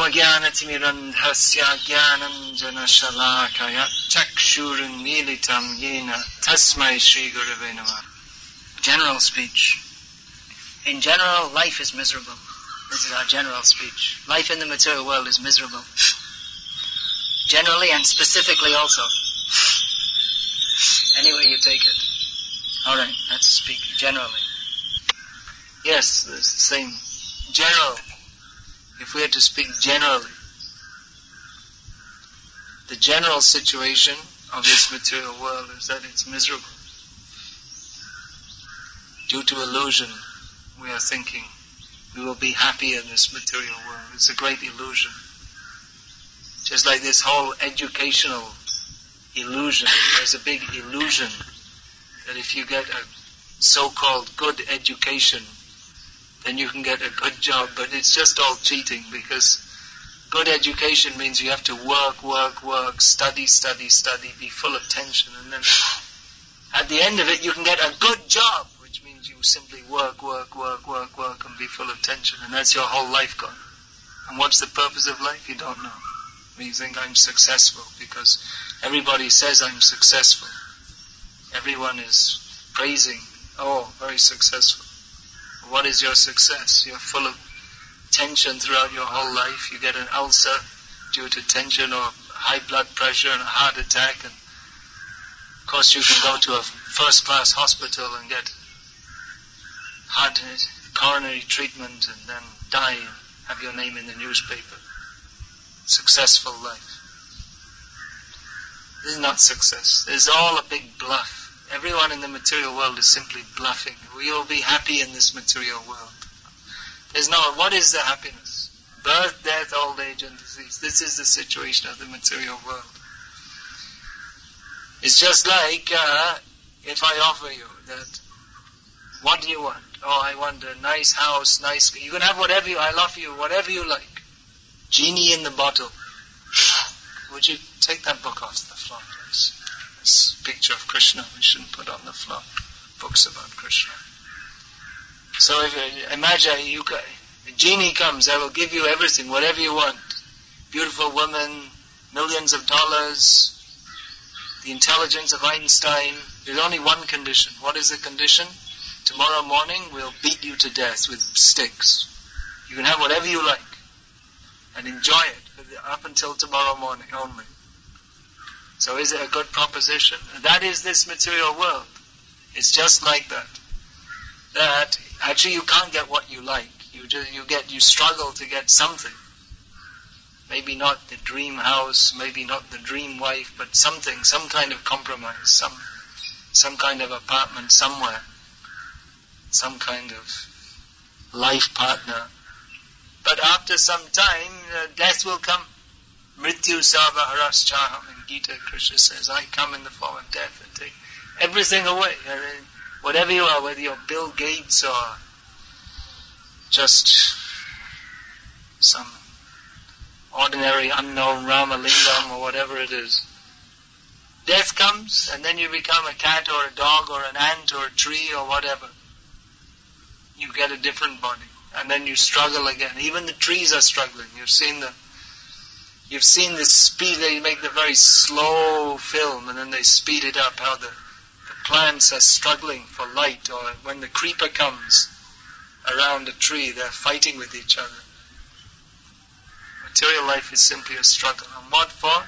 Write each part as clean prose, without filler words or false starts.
Omagyanatimidandhasya Gyananjana Shalakaya Chakshurunmilitam Yena Tasmai Shri Gurave Namah. General speech. In general, life is miserable. This is our general speech. Life in the material world is miserable. Generally and specifically also. Any way you take it. Alright, let's speak generally. Yes, it's the same. General. If we had to speak generally, the general situation of this material world is that it's miserable. Due to illusion, we are thinking we will be happy in this material world. It's a great illusion. Just like this whole educational illusion. There's a big illusion that if you get a so-called good education, then you can get a good job, but it's just all cheating, because good education means you have to work, study, be full of tension, and then at the end of it you can get a good job, which means you simply work and be full of tension, and that's your whole life gone. And what's the purpose of life? You don't know. You think I'm successful because everybody says I'm successful. Everyone is praising, oh, very successful. What is your success? You're full of tension throughout your whole life. You get an ulcer due to tension, or high blood pressure and a heart attack, and of course you can go to a first-class hospital and get coronary treatment and then die and have your name in the newspaper. Successful life. This is not success. This is all a big bluff. Everyone in the material world is simply bluffing. We will be happy in this material world. What is the happiness? Birth, death, old age and disease. This is the situation of the material world. It's just like if I offer you that, what do you want? Oh, I want a nice house, you can have whatever I'll offer you whatever you like. Genie in the bottle. Would you take that book off the floor, please? This picture of Krishna we shouldn't put on the floor. Books about Krishna. So if imagine a genie comes, I will give you everything, whatever you want. Beautiful woman, millions of dollars, the intelligence of Einstein. There's only one condition. What is the condition? Tomorrow morning we'll beat you to death with sticks. You can have whatever you like and enjoy it up until tomorrow morning only. So is it a good proposition? That is this material world. It's just like that. That actually you can't get what you like. You struggle to get something. Maybe not the dream house, maybe not the dream wife, but something, some kind of compromise, some kind of apartment somewhere, some kind of life partner. But after some time, death will come. Mrityu Sarva Haraschaham. In Gita, Krishna says, I come in the form of death and take everything away. Whatever you are, whether you're Bill Gates or just some ordinary unknown Ramalingam or whatever it is. Death comes and then you become a cat or a dog or an ant or a tree or whatever. You get a different body. And then you struggle again. Even the trees are struggling. You've seen the speed, they make the very slow film and then they speed it up, how the plants are struggling for light, or when the creeper comes around a tree, they're fighting with each other. Material life is simply a struggle. And what for?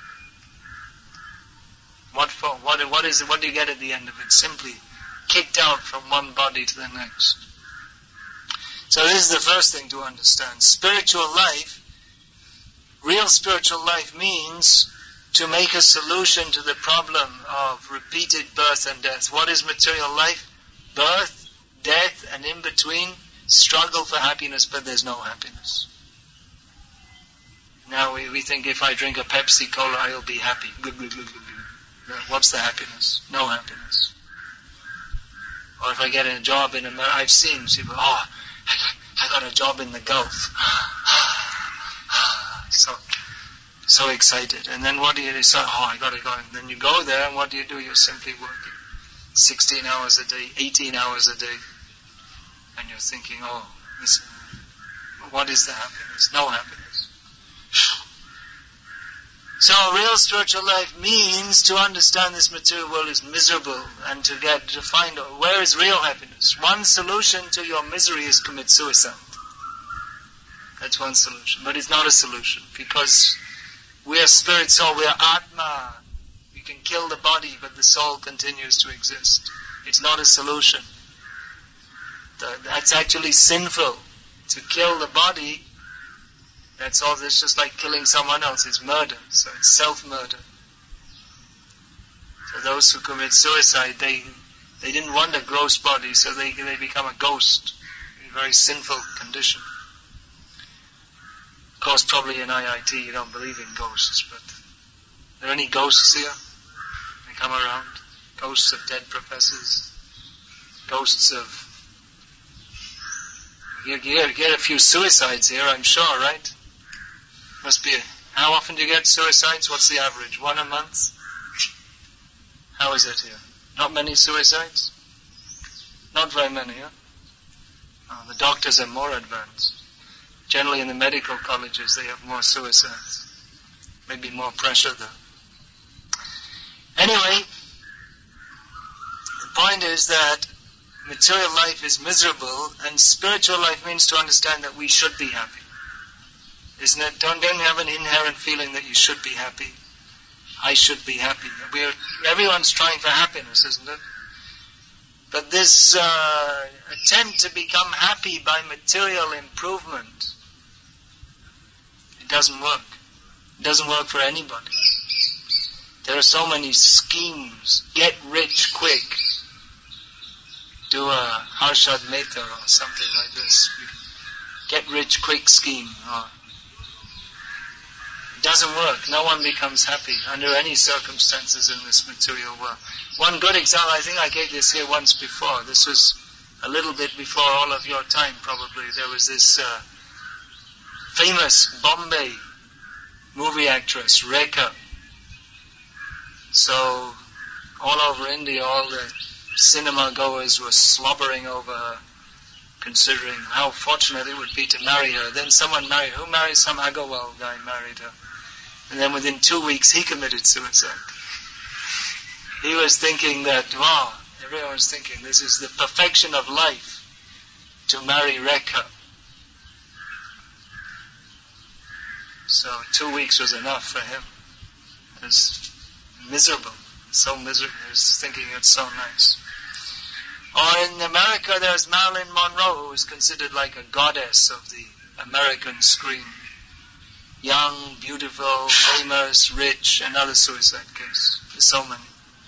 What for? What do you get at the end of it? Simply kicked out from one body to the next. So this is the first thing to understand. Spiritual life, real spiritual life means to make a solution to the problem of repeated birth and death. What is material life? Birth, death, and in between, struggle for happiness, but there's no happiness. Now we think if I drink a Pepsi Cola, I'll be happy. What's the happiness? No happiness. Or if I get a job in America, I've seen people, I got a job in the Gulf. So excited. And then what do you do? I got to go. And then you go there, and what do? You're simply working 16 hours a day, 18 hours a day. And you're thinking, what is the happiness? No happiness. So real spiritual life means to understand this material world is miserable and to find where is real happiness. One solution to your misery is commit suicide. That's one solution. But it's not a solution because we are spirit soul, we are Atma. We can kill the body, but the soul continues to exist. It's not a solution. That's actually sinful. To kill the body, that's all. It's just like killing someone else. It's murder. So it's self-murder. So those who commit suicide, they didn't want a gross body, so they become a ghost. A very sinful condition. Of course, probably in IIT you don't believe in ghosts, but are there any ghosts here? They come around. Ghosts of dead professors. Ghosts of... You get a few suicides here, I'm sure, right? Must be. How often do you get suicides? What's the average? 1 a month? How is it here? Not many suicides? Not very many, huh? Oh, the doctors are more advanced. Generally in the medical colleges they have more suicides. Maybe more pressure though. Anyway, the point is that material life is miserable, and spiritual life means to understand that we should be happy. Isn't it? Don't you have an inherent feeling that you should be happy? I should be happy. Everyone's trying for happiness, isn't it? But this attempt to become happy by material improvement, it doesn't work. It doesn't work for anybody. There are so many schemes. Get rich quick. Do a Harshad Mehta or something like this. Get rich quick scheme. It doesn't work. No one becomes happy under any circumstances in this material world. One good example, I think I gave this here once before. This was a little bit before all of your time probably. There was this famous Bombay movie actress, Rekha. So all over India, all the cinema goers were slobbering over her, considering how fortunate it would be to marry her. Then someone married her. Who married? Some Agarwal guy married her. And then within 2 weeks he committed suicide. He was thinking that, wow, everyone was thinking this is the perfection of life, to marry Rekha. So 2 weeks was enough for him. It was miserable. So miserable. He was thinking it's so nice. Or in America there's Marilyn Monroe, who is considered like a goddess of the American screen. Young, beautiful, famous, rich, another suicide case. There's so many.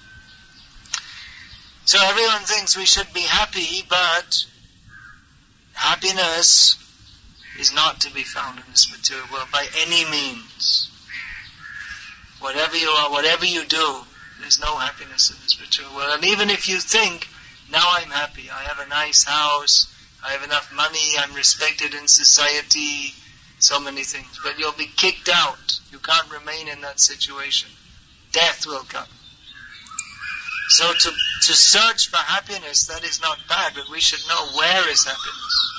So everyone thinks we should be happy, but happiness is not to be found in this material world by any means. Whatever you are, whatever you do, there's no happiness in this material world. And even if you think, now I'm happy, I have a nice house, I have enough money, I'm respected in society, so many things, but you'll be kicked out. You can't remain in that situation. Death will come. So to search for happiness, that is not bad, but we should know where is happiness.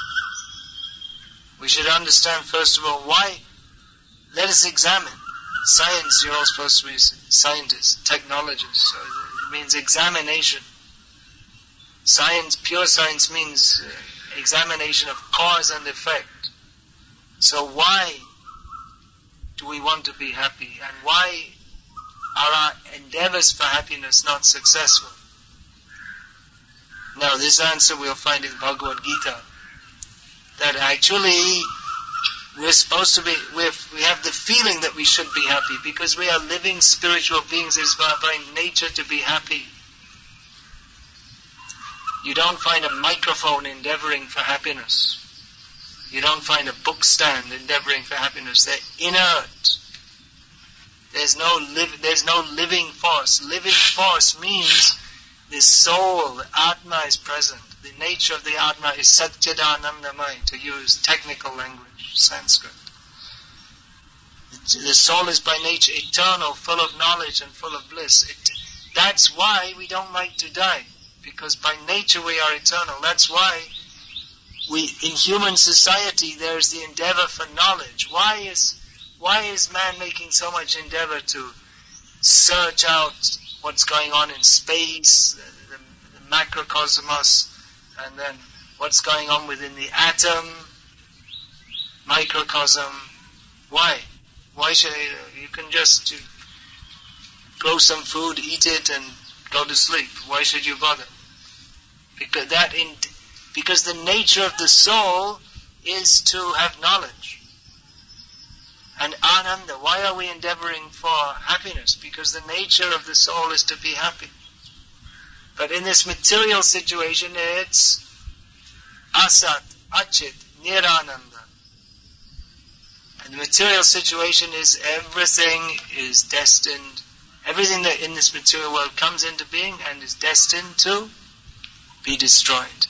We should understand, first of all, why. Let us examine. Science, you're all supposed to be scientists, technologists, so it means examination. Science, pure science means examination of cause and effect. So why do we want to be happy, and why are our endeavors for happiness not successful? Now this answer we'll find in Bhagavad Gita, that actually we're supposed to be, we have the feeling that we should be happy because we are living spiritual beings. It is by nature to be happy. You don't find a microphone endeavoring for happiness. You don't find a book stand endeavoring for happiness. They're inert. There's no living force. Living force means the soul, the Atma is present. The nature of the Atma is Satchidanandamaya, to use technical language, Sanskrit. The soul is by nature eternal, full of knowledge and full of bliss. That's why we don't like to die, because by nature we are eternal. That's why in human society there's the endeavor for knowledge. Why is Why is man making so much endeavor to search out what's going on in space, the macrocosmos, and then what's going on within the atom, microcosm? Why? Why should you can just grow some food, eat it, and go to sleep? Why should you bother? Because the nature of the soul is to have knowledge. And ananda, why are we endeavoring for happiness? Because the nature of the soul is to be happy. But in this material situation, it's asat, achit, nirananda. And the material situation is everything is destined, everything that in this material world comes into being and is destined to be destroyed.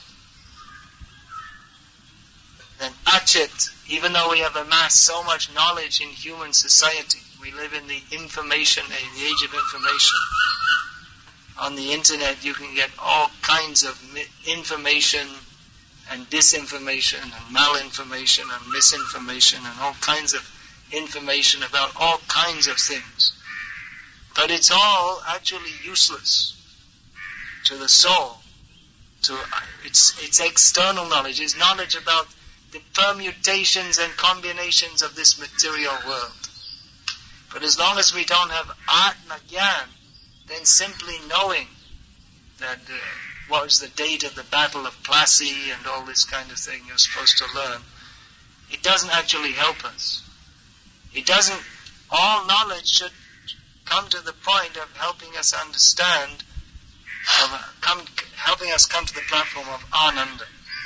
Then achit, even though we have amassed so much knowledge in human society, we live in the information age, the age of information. On the internet you can get all kinds of information and disinformation and malinformation and misinformation and all kinds of information about all kinds of things. But it's all actually useless to the soul. It's external knowledge. It's knowledge about the permutations and combinations of this material world. But as long as we don't have Atma Gyan, then simply knowing that what was the date of the Battle of Plassey and all this kind of thing you're supposed to learn, it doesn't actually help us. All knowledge should come to the point of helping us understand, helping us come to the platform of Ananda.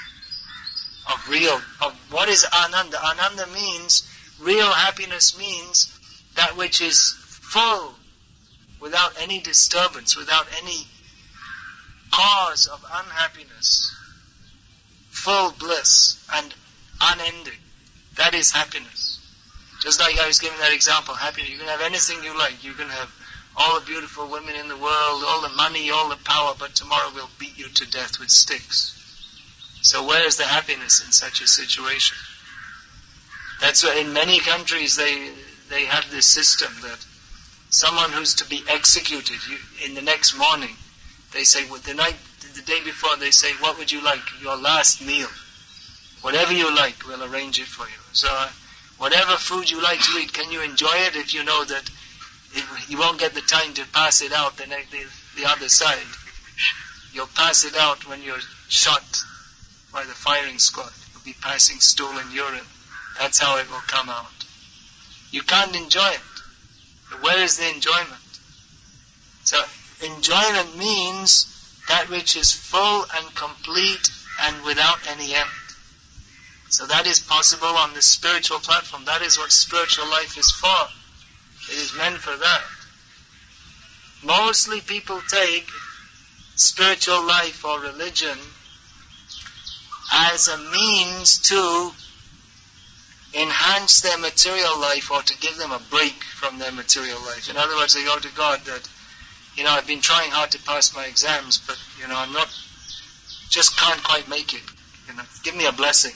Of what is Ananda? Ananda means, real happiness means that which is full, without any disturbance, without any cause of unhappiness. Full bliss and unending. That is happiness. Just like I was giving that example, happiness. You can have anything you like. You can have all the beautiful women in the world, all the money, all the power, but tomorrow we'll beat you to death with sticks. So where is the happiness in such a situation? That's why in many countries they have this system that someone who's to be executed, in the next morning, they say, the day before, they say, what would you like? Your last meal. Whatever you like, we'll arrange it for you. So whatever food you like to eat, can you enjoy it if you know that you won't get the time to pass it out the other side? You'll pass it out when you're shot by the firing squad. You'll be passing stool and urine. That's how it will come out. You can't enjoy it. But where is the enjoyment? So enjoyment means that which is full and complete and without any end. So that is possible on the spiritual platform. That is what spiritual life is for. It is meant for that. Mostly people take spiritual life or religion as a means to enhance their material life or to give them a break from their material life. In other words, they go to God that, I've been trying hard to pass my exams, but, I'm not, just can't quite make it. Give me a blessing.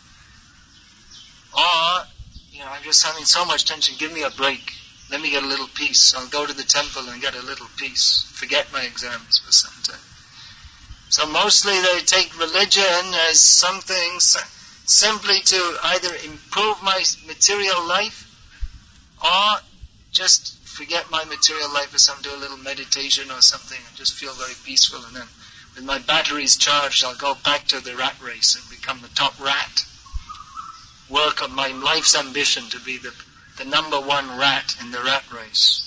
Or, I'm just having so much tension, give me a break. Let me get a little peace. I'll go to the temple and get a little peace. Forget my exams for some time. So mostly they take religion as something simply to either improve my material life or just forget my material life or something, do a little meditation or something and just feel very peaceful. And then with my batteries charged, I'll go back to the rat race and become the top rat. Work on my life's ambition to be the number one rat in the rat race.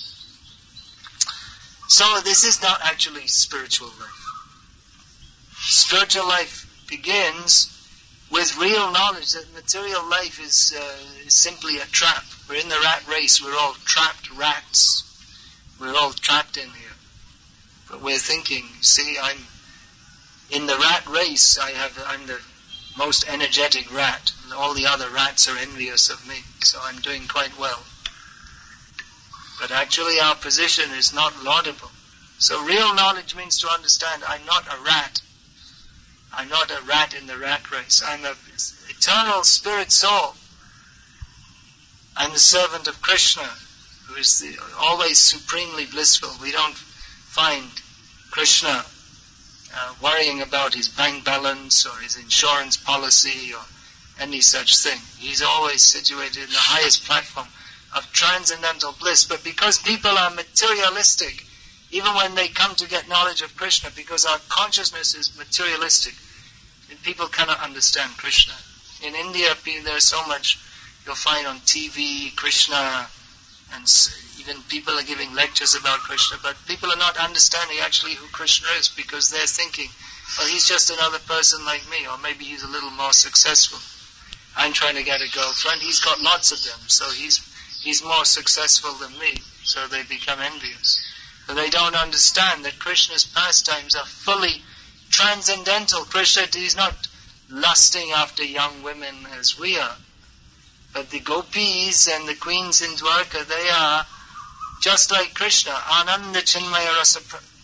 So this is not actually spiritual life. Spiritual life begins with real knowledge that material life is simply a trap. We're in the rat race. We're all trapped rats. We're all trapped in here. But we're thinking, I'm in the rat race. I'm the most energetic rat. All the other rats are envious of me. So I'm doing quite well. But actually our position is not laudable. So real knowledge means to understand I'm not a rat. I'm not a rat in the rat race. I'm an eternal spirit soul. And I'm the servant of Krishna, who is always supremely blissful. We don't find Krishna worrying about his bank balance or his insurance policy or any such thing. He's always situated in the highest platform of transcendental bliss. But because people are materialistic, even when they come to get knowledge of Krishna, because our consciousness is materialistic, and people cannot understand Krishna. In India, there's so much you'll find on TV, Krishna, and even people are giving lectures about Krishna, but people are not understanding actually who Krishna is, because they're thinking, well, he's just another person like me, or maybe he's a little more successful. I'm trying to get a girlfriend, he's got lots of them, so he's more successful than me, so they become envious. But they don't understand that Krishna's pastimes are fully transcendental. Krishna is not lusting after young women as we are. But the gopis and the queens in Dwarka, they are just like Krishna. Ananda Chinmaya Rasa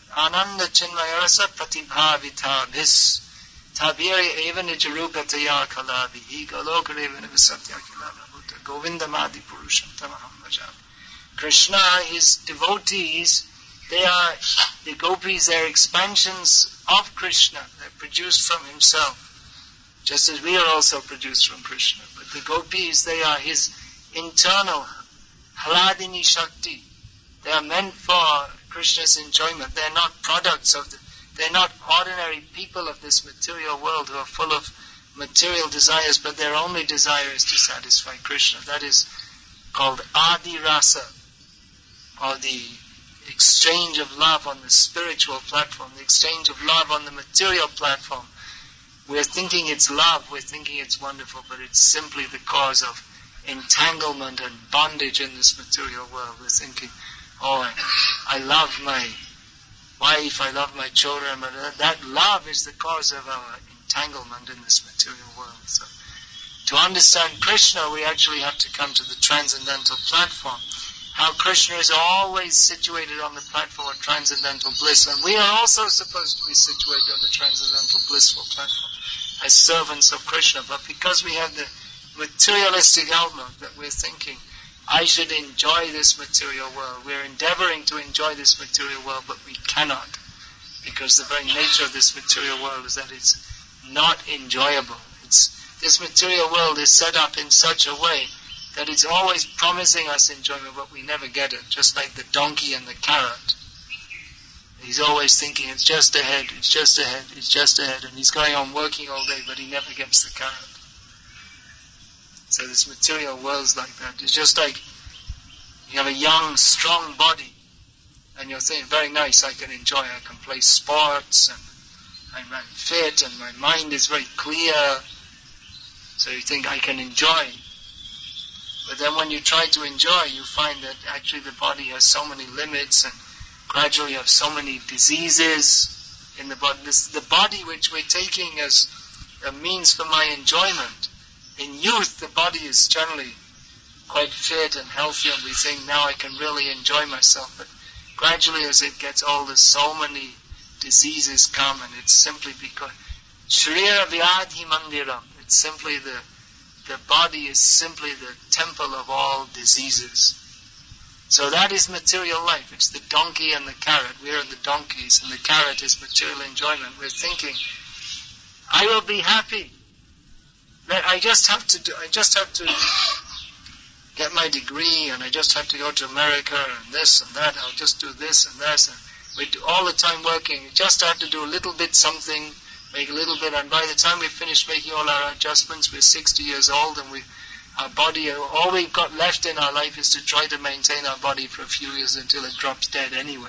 Pratibhavita Bhis Tabiri Eva Nijarupataya Kalavi Goloka Eva Nivasatya Kilabhuta Govinda Madhi Purusham Tamaham Bhajami. Krishna, his devotees, they are the gopis, they are expansions of Krishna. They're produced from himself. Just as we are also produced from Krishna. But the gopis, they are his internal Hladini Shakti. They are meant for Krishna's enjoyment. They're not products of they're not ordinary people of this material world who are full of material desires, but their only desire is to satisfy Krishna. That is called Adi Rasa, or the exchange of love on the spiritual platform, the exchange of love on the material platform. We're thinking it's love, we're thinking it's wonderful, but it's simply the cause of entanglement and bondage in this material world. We're thinking, oh, I love my wife, I love my children, but that love is the cause of our entanglement in this material world. So, to understand Krishna, we actually have to come to the transcendental platform. How Krishna is always situated on the platform of transcendental bliss, and we are also supposed to be situated on the transcendental blissful platform as servants of Krishna. But because we have the materialistic outlook that we're thinking, I should enjoy this material world, we're endeavoring to enjoy this material world, but we cannot, because the very nature of this material world is that it's not enjoyable. This material world is set up in such a way that it's always promising us enjoyment, but we never get it. Just like the donkey and the carrot. He's always thinking, it's just ahead, it's just ahead, it's just ahead. And he's going on working all day, but he never gets the carrot. So this material world's like that. It's just like you have a young, strong body, and you're thinking, very nice, I can enjoy, I can play sports, and I'm fit, and my mind is very clear. So you think, I can enjoy. But then when you try to enjoy, you find that actually the body has so many limits, and gradually you have so many diseases in the body. The body which we're taking as a means for my enjoyment. In youth, the body is generally quite fit and healthy, and we think, now I can really enjoy myself. But gradually as it gets older, so many diseases come, and it's simply because Shrira Vyadhi Mandiram. It's simply the body is simply the temple of all diseases. So that is material life. It's the donkey and the carrot. We are the donkeys, and the carrot is material enjoyment. We're thinking, I will be happy. I just have to get my degree, and I just have to go to America, and this and that. I'll just do this and that. And we do all the time working. We just have to do a little bit something, make a little bit, and by the time we finish making all our adjustments, we're 60 years old, and our body, all we've got left in our life is to try to maintain our body for a few years until it drops dead anyway.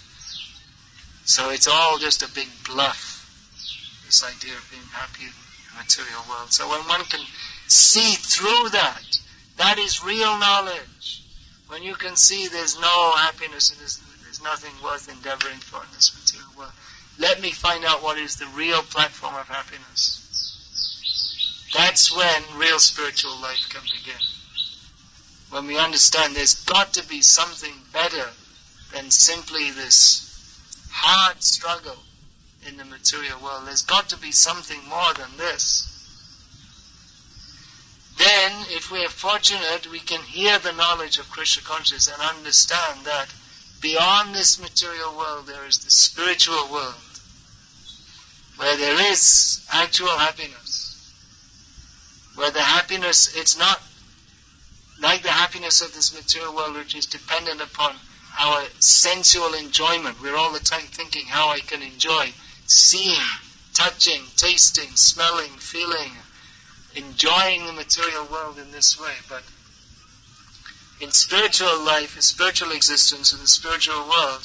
So it's all just a big bluff, this idea of being happy in the material world. So when one can see through that, that is real knowledge. When you can see there's no happiness and there's nothing worth endeavoring for in this material world, let me find out what is the real platform of happiness. That's when real spiritual life can begin. When we understand there's got to be something better than simply this hard struggle in the material world. There's got to be something more than this. then if we are fortunate, we can hear the knowledge of Krishna consciousness and understand that beyond this material world there is the spiritual world, where there is actual happiness, where the happiness, it's not like the happiness of this material world, which is dependent upon our sensual enjoyment. We're all the time thinking how I can enjoy seeing, touching, tasting, smelling, feeling, enjoying the material world in this way. But in spiritual life, in spiritual existence, in the spiritual world,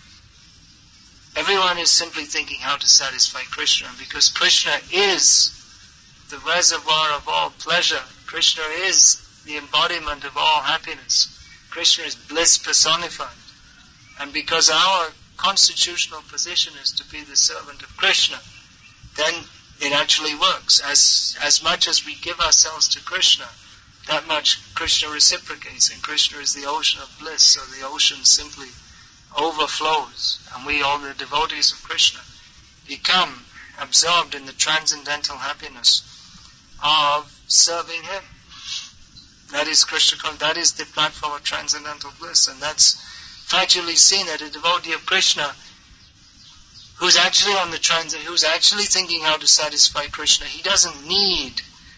everyone is simply thinking how to satisfy Krishna, because Krishna is the reservoir of all pleasure. Krishna is the embodiment of all happiness. Krishna is bliss personified. And because our constitutional position is to be the servant of Krishna, then it actually works. As much as we give ourselves to Krishna, that much Krishna reciprocates, and Krishna is the ocean of bliss, so the ocean simply overflows, and we, all the devotees of Krishna, become absorbed in the transcendental happiness of serving Him. That is Krishna, that is the platform of transcendental bliss, and that's factually seen that a devotee of Krishna who's actually on the who's actually thinking how to satisfy Krishna, he doesn't need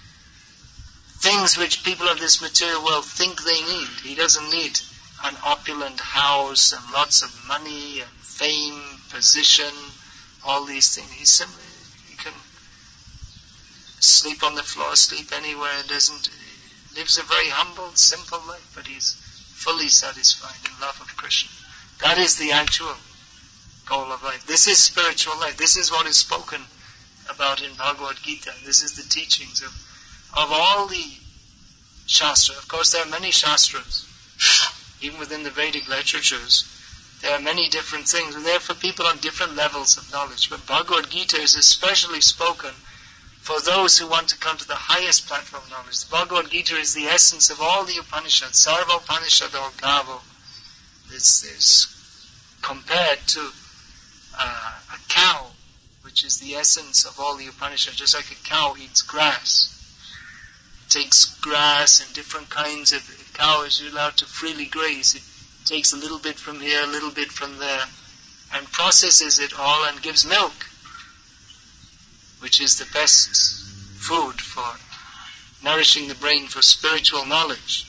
things which people of this material world think they need. He doesn't need an opulent house and lots of money and fame, position, all these things. He can sleep on the floor, sleep anywhere, lives a very humble, simple life, but he's fully satisfied in love of Krishna. That is the actual goal of life. This is spiritual life. This is what is spoken about in Bhagavad Gita. This is the teachings of all the Shastra. Of course, there are many Shastras. Even within the Vedic literatures, there are many different things, and they're for people on different levels of knowledge. But Bhagavad Gita is especially spoken for those who want to come to the highest platform of knowledge. The Bhagavad Gita is the essence of all the Upanishads. Sarva Upanishado Gavo. It's compared to a cow, which is the essence of all the Upanishads. Just like a cow eats grass. It takes grass and different kinds of... A cow is allowed to freely graze. It takes a little bit from here, a little bit from there, and processes it all and gives milk, which is the best food for nourishing the brain for spiritual knowledge.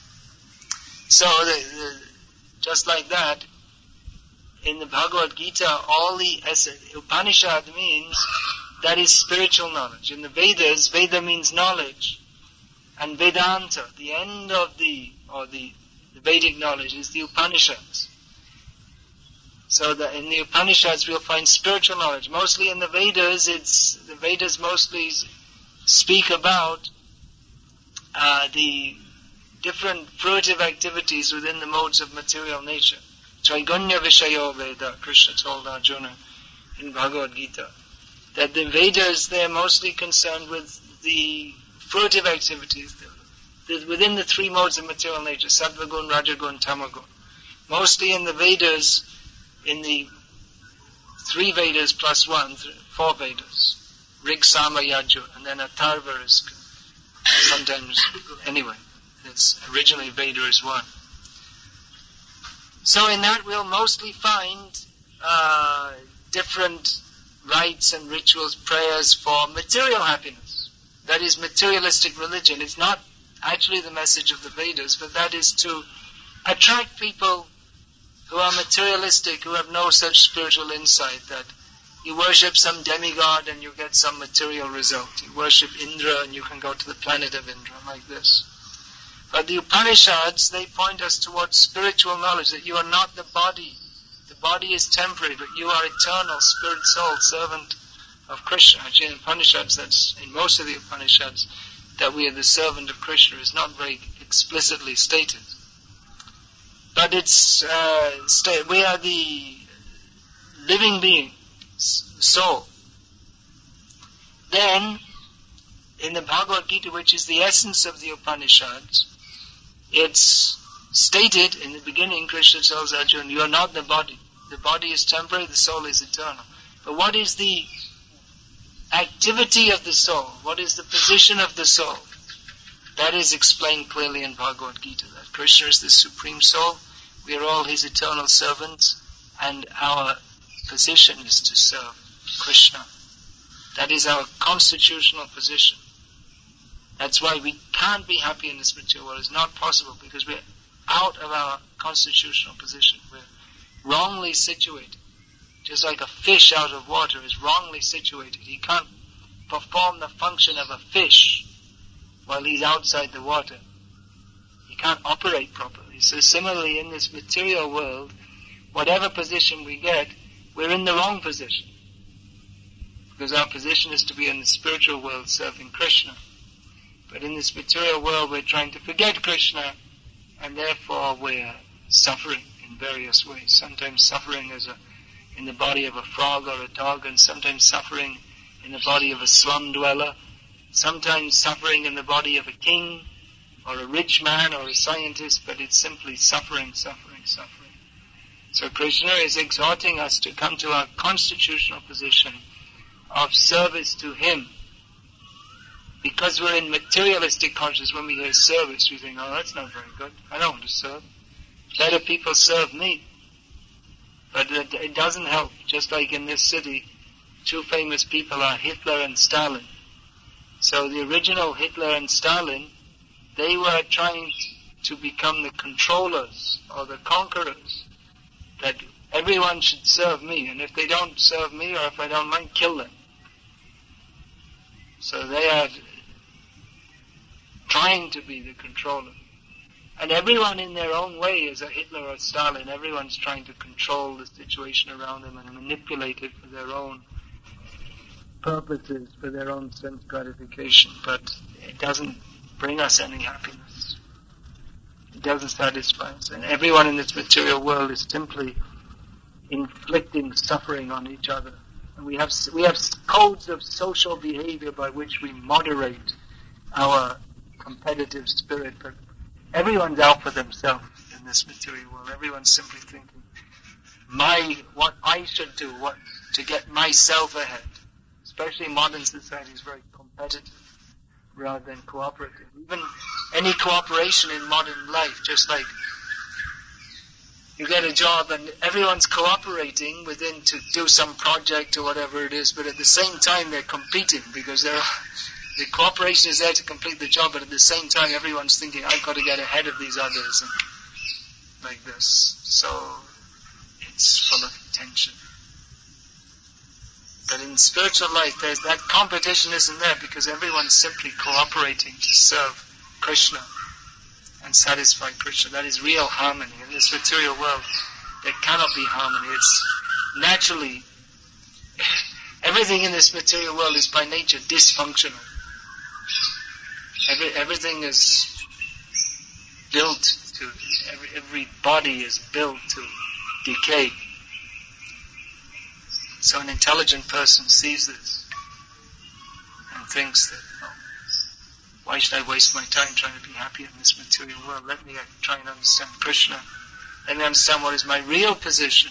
So, just like that, in the Bhagavad Gita, all the Upanishad means that is spiritual knowledge. In the Vedas, Veda means knowledge, and Vedanta, the end of the Vedic knowledge, is the Upanishads. So in the Upanishads we'll find spiritual knowledge. Mostly in the Vedas, the Vedas mostly speak about the different fruitive activities within the modes of material nature. Traigunya Vishayo Veda, Krishna told Arjuna in Bhagavad Gita, that the Vedas, they're mostly concerned with the fruitive activities within the three modes of material nature, Sattva Gun, Rajagun, Tamagun. Mostly in the Vedas, in the 3 Vedas plus 1, 4 Vedas, Rig, Sama, Yajur, and then Atharva is sometimes, anyway, it's originally Veda is 1. So in that we'll mostly find different rites and rituals, prayers for material happiness. That is materialistic religion. It's not actually the message of the Vedas, but that is to attract people who are materialistic, who have no such spiritual insight, that you worship some demigod and you get some material result. You worship Indra and you can go to the planet of Indra, like this. But the Upanishads, they point us towards spiritual knowledge, that you are not the body. The body is temporary, but you are eternal, spirit, soul, servant of Krishna. Actually, in Upanishads, that's in most of the Upanishads, that we are the servant of Krishna is not very explicitly stated. But it's we are the living being, soul. Then, in the Bhagavad Gita, which is the essence of the Upanishads, it's stated in the beginning, Krishna tells Arjuna, you are not the body. The body is temporary, the soul is eternal. But what is the activity of the soul? What is the position of the soul? That is explained clearly in Bhagavad Gita, that Krishna is the Supreme Soul, we are all His eternal servants, and our position is to serve Krishna. That is our constitutional position. That's why we can't be happy in this material world. It's not possible, because we're out of our constitutional position. We're wrongly situated. Just like a fish out of water is wrongly situated. He can't perform the function of a fish while he's outside the water. He can't operate properly. So similarly, in this material world, whatever position we get, we're in the wrong position. Because our position is to be in the spiritual world serving Krishna. But in this material world, we're trying to forget Krishna, and therefore we're suffering in various ways. Sometimes suffering in the body of a frog or a dog, and sometimes suffering in the body of a slum dweller, sometimes suffering in the body of a king, or a rich man, or a scientist, but it's simply suffering, suffering, suffering. So Krishna is exhorting us to come to our constitutional position of service to Him. Because we're in materialistic consciousness, when we hear service, we think, oh, that's not very good. I don't want to serve. Better people serve me. But it doesn't help. Just like in this city, two famous people are Hitler and Stalin. So the original Hitler and Stalin, they were trying to become the controllers or the conquerors. That everyone should serve me, and if they don't serve me, or if I don't mind, kill them. So they are trying to be the controller. And everyone in their own way is a Hitler or Stalin. Everyone's trying to control the situation around them and manipulate it for their own purposes, for their own sense gratification. But it doesn't bring us any happiness. It doesn't satisfy us. And everyone in this material world is simply inflicting suffering on each other. And we have codes of social behavior by which we moderate our competitive spirit, but everyone's out for themselves in this material world. Everyone's simply thinking, what I should do, what to get myself ahead. Especially modern society is very competitive rather than cooperative. Even any cooperation in modern life, just like you get a job and everyone's cooperating within to do some project or whatever it is, but at the same time they're competing, because the cooperation is there to complete the job, but at the same time everyone's thinking, I've got to get ahead of these others, and like this. So it's full of tension. But in spiritual life, there's that competition isn't there, because everyone's simply cooperating to serve Krishna and satisfy Krishna. That is real harmony. In this material world, there cannot be harmony. It's naturally, everything in this material world is by nature dysfunctional. Everything is built to, every body is built to decay. So an intelligent person sees this and thinks that, why should I waste my time trying to be happy in this material world? Let me try and understand Krishna. Let me understand what is my real position.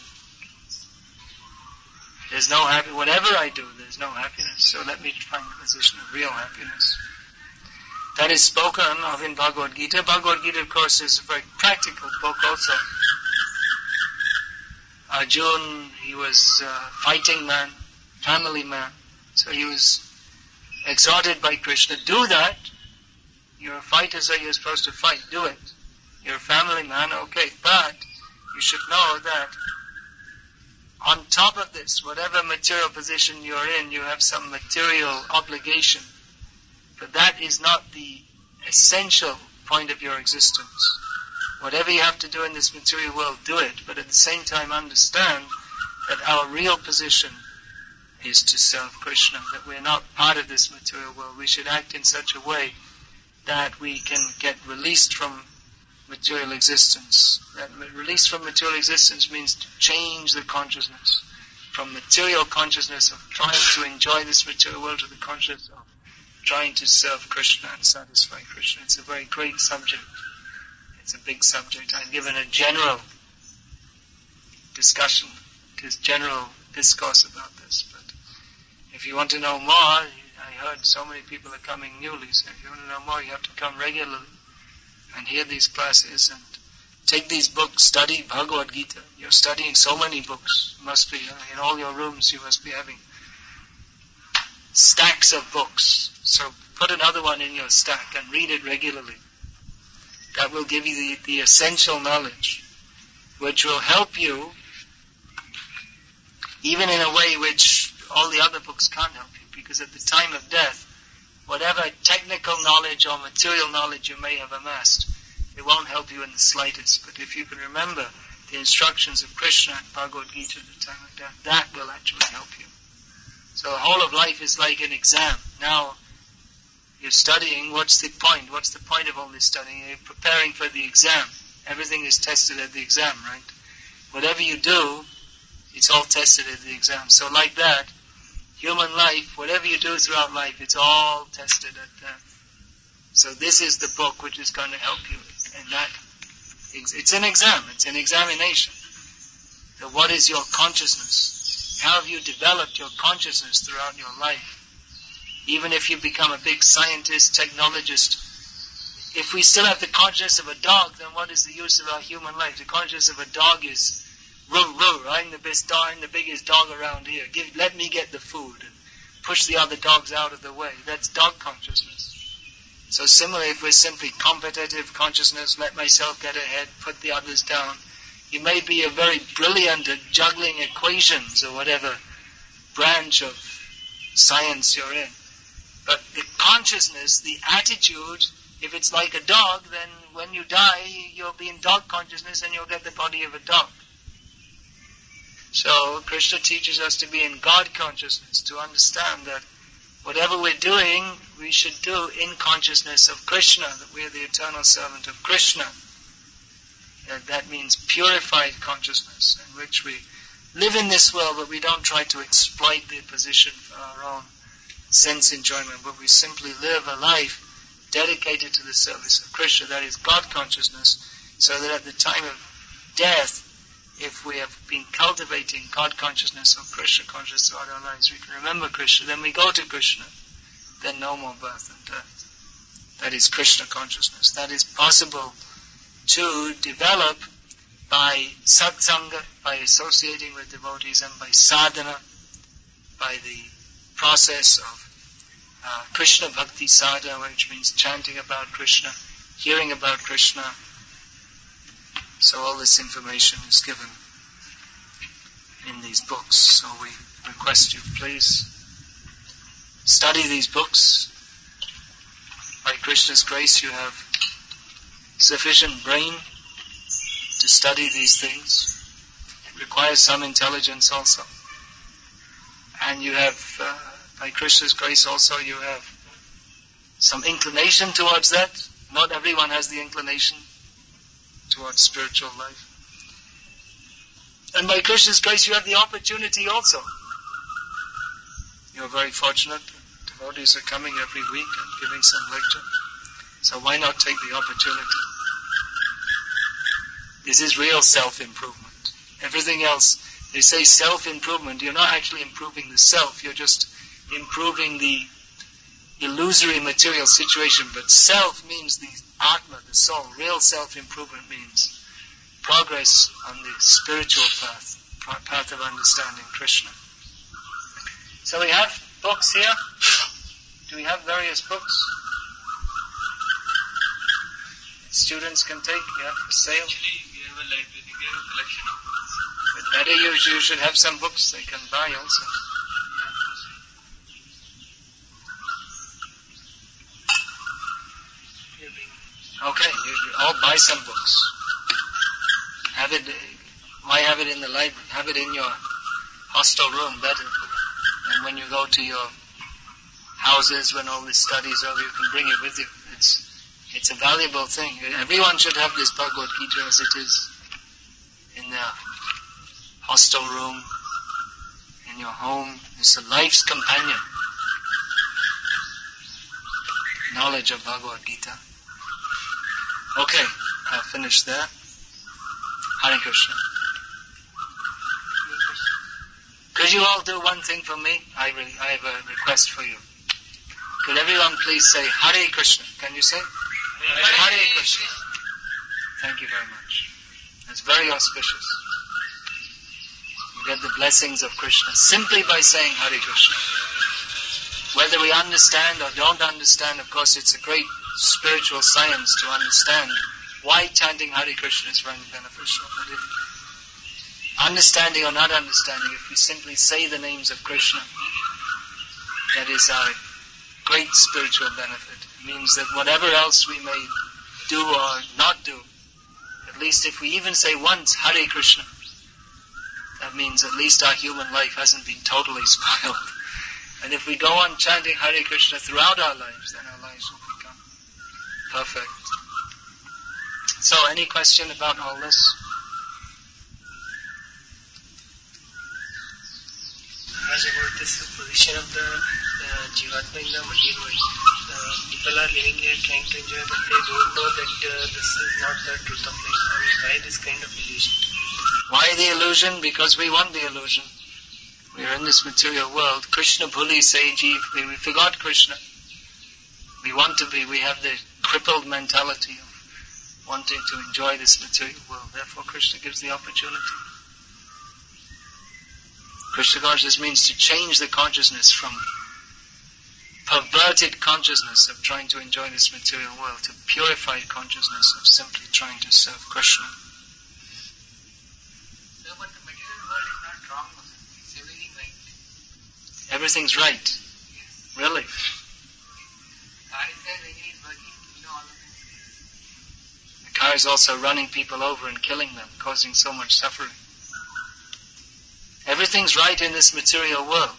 There's no happiness. Whatever I do, there's no happiness. So let me find the position of real happiness. That is spoken of in Bhagavad Gita. Bhagavad Gita, of course, is a very practical book also. Arjuna, he was a fighting man, family man. So he was exhorted by Krishna, do that. You're a fighter, so you're supposed to fight. Do it. You're a family man, okay. But you should know that on top of this, whatever material position you're in, you have some material obligation. But that is not the essential point of your existence. Whatever you have to do in this material world, do it. But at the same time, understand that our real position is to serve Krishna, that we're not part of this material world. We should act in such a way that we can get released from material existence. That release from material existence means to change the consciousness from material consciousness of trying to enjoy this material world to the consciousness of trying to serve Krishna and satisfy Krishna. It's a very great subject. It's a big subject. I've given a general discussion, general discourse about this, but if you want to know more, I heard so many people are coming newly, so if you want to know more, you have to come regularly and hear these classes and take these books, study Bhagavad Gita. You're studying so many books. Must be, in all your rooms you must be having stacks of books. So put another one in your stack and read it regularly. That will give you the essential knowledge, which will help you even in a way which all the other books can't help you, because at the time of death, whatever technical knowledge or material knowledge you may have amassed, it won't help you in the slightest. But if you can remember the instructions of Krishna and Bhagavad Gita at the time of death, that will actually help you. So the whole of life is like an exam. Now, you're studying, what's the point? What's the point of all this studying? You're preparing for the exam. Everything is tested at the exam, right? Whatever you do, it's all tested at the exam. So like that, human life, whatever you do throughout life, it's all tested at death. So this is the book which is going to help you. And that, it's an exam, it's an examination. So what is your consciousness? How have you developed your consciousness throughout your life? Even if you become a big scientist, technologist, if we still have the consciousness of a dog, then what is the use of our human life? The consciousness of a dog is, I'm the best dog, I'm the biggest dog around here. Let me get the food and push the other dogs out of the way. That's dog consciousness. So similarly, if we're simply competitive consciousness, let myself get ahead, put the others down, you may be a very brilliant at juggling equations or whatever branch of science you're in. But the consciousness, the attitude, if it's like a dog, then when you die, you'll be in dog consciousness and you'll get the body of a dog. So Krishna teaches us to be in God consciousness, to understand that whatever we're doing, we should do in consciousness of Krishna, that we are the eternal servant of Krishna. That means purified consciousness, in which we live in this world, but we don't try to exploit the position for our own sense enjoyment, but we simply live a life dedicated to the service of Krishna. That is God consciousness, so that at the time of death, if we have been cultivating God consciousness or Krishna consciousness throughout our lives, we can remember Krishna, then we go to Krishna, then no more birth and death. That is Krishna consciousness. That is possible to develop by satsanga, by associating with devotees, and by sadhana, by the process of Krishna bhakti sadhana, which means chanting about Krishna, hearing about Krishna. So all this information is given in these books. So we request you, please study these books. By Krishna's grace, you have sufficient brain to study these things. It requires some intelligence also. And you have, by Krishna's grace also, you have some inclination towards that. Not everyone has the inclination towards spiritual life. And by Krishna's grace, you have the opportunity also. You're very fortunate. Devotees are coming every week and giving some lecture. So why not take the opportunity? This is real self-improvement. Everything else, they say self-improvement. You're not actually improving the self. You're just improving the illusory material situation. But self means the Atma, the soul. Real self-improvement means progress on the spiritual path of understanding Krishna. So we have books here. Do we have various books? Students can take, for sale. Actually, we have a library, we have a collection of books. But better you should have some books they can buy also. Okay, you all buy some books. Have it. Why have it in the library? Have it in your hostel room better. And when you go to your houses, when all this study is over, you can bring it with you. It's a valuable thing. Everyone should have this Bhagavad Gita as it is in their hostel room, in your home. It's a life's companion. Knowledge of Bhagavad Gita. Okay, I'll finish there. Hare Krishna. Could you all do one thing for me? I have a request for you. Could everyone please say Hare Krishna? Can you say? Hare Krishna. Thank you very much. That's very auspicious. You get the blessings of Krishna simply by saying Hare Krishna. Whether we understand or don't understand, of course, it's a great spiritual science to understand why chanting Hare Krishna is very beneficial. But if understanding or not understanding, if we simply say the names of Krishna, that is our great spiritual benefit. It means that whatever else we may do or not do, at least if we even say once Hare Krishna, that means at least our human life hasn't been totally spoiled. And if we go on chanting Hare Krishna throughout our lives, then our lives will become perfect. So, any question about all this? As about this position of the Jivatma in the material world, people are living here trying to enjoy, but they don't know that this is not the truth of life. I mean, why this kind of illusion? Why the illusion? Because we want the illusion. We are in this material world. Krishna Bhuli Say Jeev. We forgot Krishna. We have the crippled mentality of wanting to enjoy this material world. Therefore Krishna gives the opportunity. Krishna consciousness means to change the consciousness from perverted consciousness of trying to enjoy this material world to purified consciousness of simply trying to serve Krishna. No, but the material world is not wrong. It's everything right. Everything's right. Yes. Really? Car is there, engine is working, all of this. The car is also running people over and killing them, causing so much suffering. Everything's right in this material world.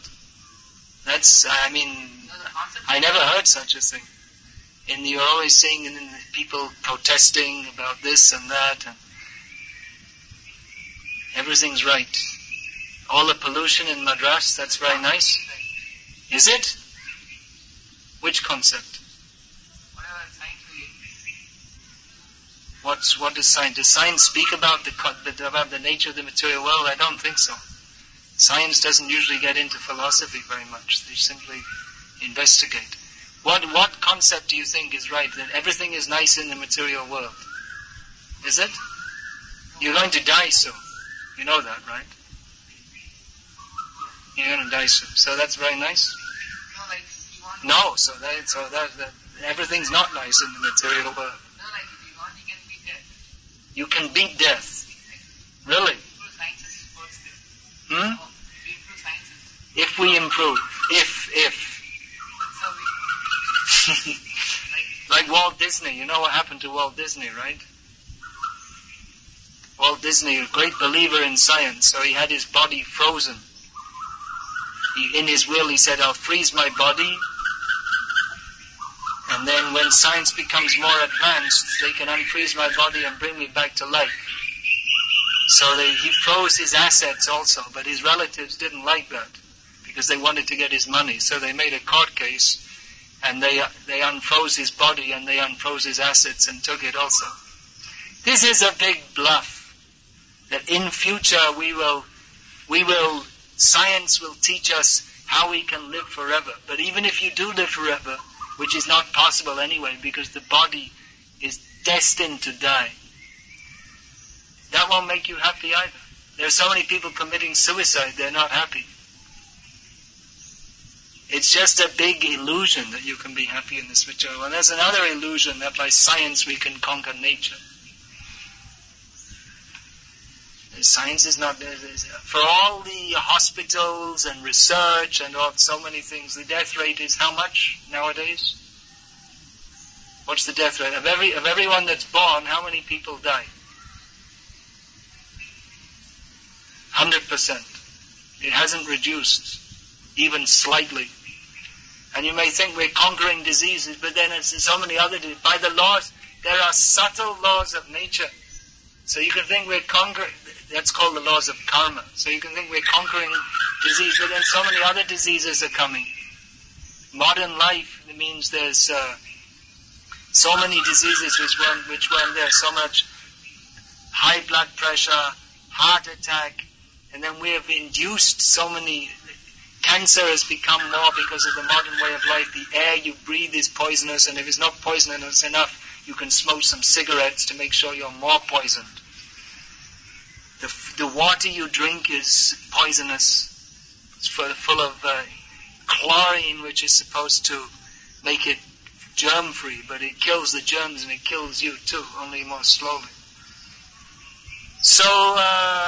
I never heard such a thing. And you're always seeing people protesting about this and that. And everything's right. All the pollution in Madras, that's very nice. Is it? Which concept? Whatever science we What does science? Does science speak about the nature of the material world? I don't think so. Science doesn't usually get into philosophy very much. They simply investigate. What concept do you think is right? That everything is nice in the material world? Is it? You're going to die soon. You know that, right? You're going to die soon. So that's very nice? No, like if you want... No, so that everything's not nice in the material world. No, like if you want, you can beat death. You can beat death. Really? Improve sciences works there. Hmm? Oh, if we improve sciences. If we improve. If. That's how we... Like Walt Disney. You know what happened to Walt Disney, right? Walt Disney, a great believer in science, so he had his body frozen. In his will he said, I'll freeze my body, and then when science becomes more advanced, they can unfreeze my body and bring me back to life. So he froze his assets also, but his relatives didn't like that, because they wanted to get his money. So they made a court case, and they unfroze his body, and they unfroze his assets and took it also. This is a big bluff, that in future science will teach us how we can live forever. But even if you do live forever, which is not possible anyway, because the body is destined to die, that won't make you happy either. There are so many people committing suicide, they're not happy. It's just a big illusion that you can be happy in this material. And there's another illusion that by science we can conquer nature. Science is not, for all the hospitals and research and so many things, the death rate is how much nowadays? What's the death rate? Of everyone that's born, how many people die? 100%. It hasn't reduced, even slightly. And you may think we're conquering diseases, but then it's so many other diseases. By the laws, there are subtle laws of nature. So you can think we're conquering, that's called the laws of karma. So you can think we're conquering disease, but then so many other diseases are coming. Modern life means there's so many diseases which weren't there. So much high blood pressure, heart attack, and then we have induced so many Cancer has become more because of the modern way of life. The air you breathe is poisonous, and if it's not poisonous enough, you can smoke some cigarettes to make sure you're more poisoned. The water you drink is poisonous. It's full of chlorine, which is supposed to make it germ-free, but it kills the germs and it kills you too, only more slowly. So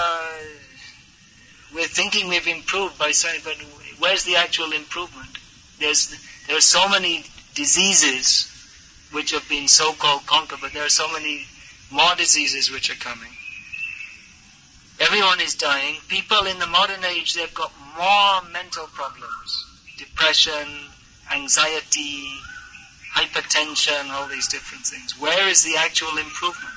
we're thinking we've improved by saying, but where's the actual improvement? There are so many diseases which have been so-called conquered, but there are so many more diseases which are coming. Everyone is dying. People in the modern age, they've got more mental problems. Depression, anxiety, hypertension, all these different things. Where is the actual improvement?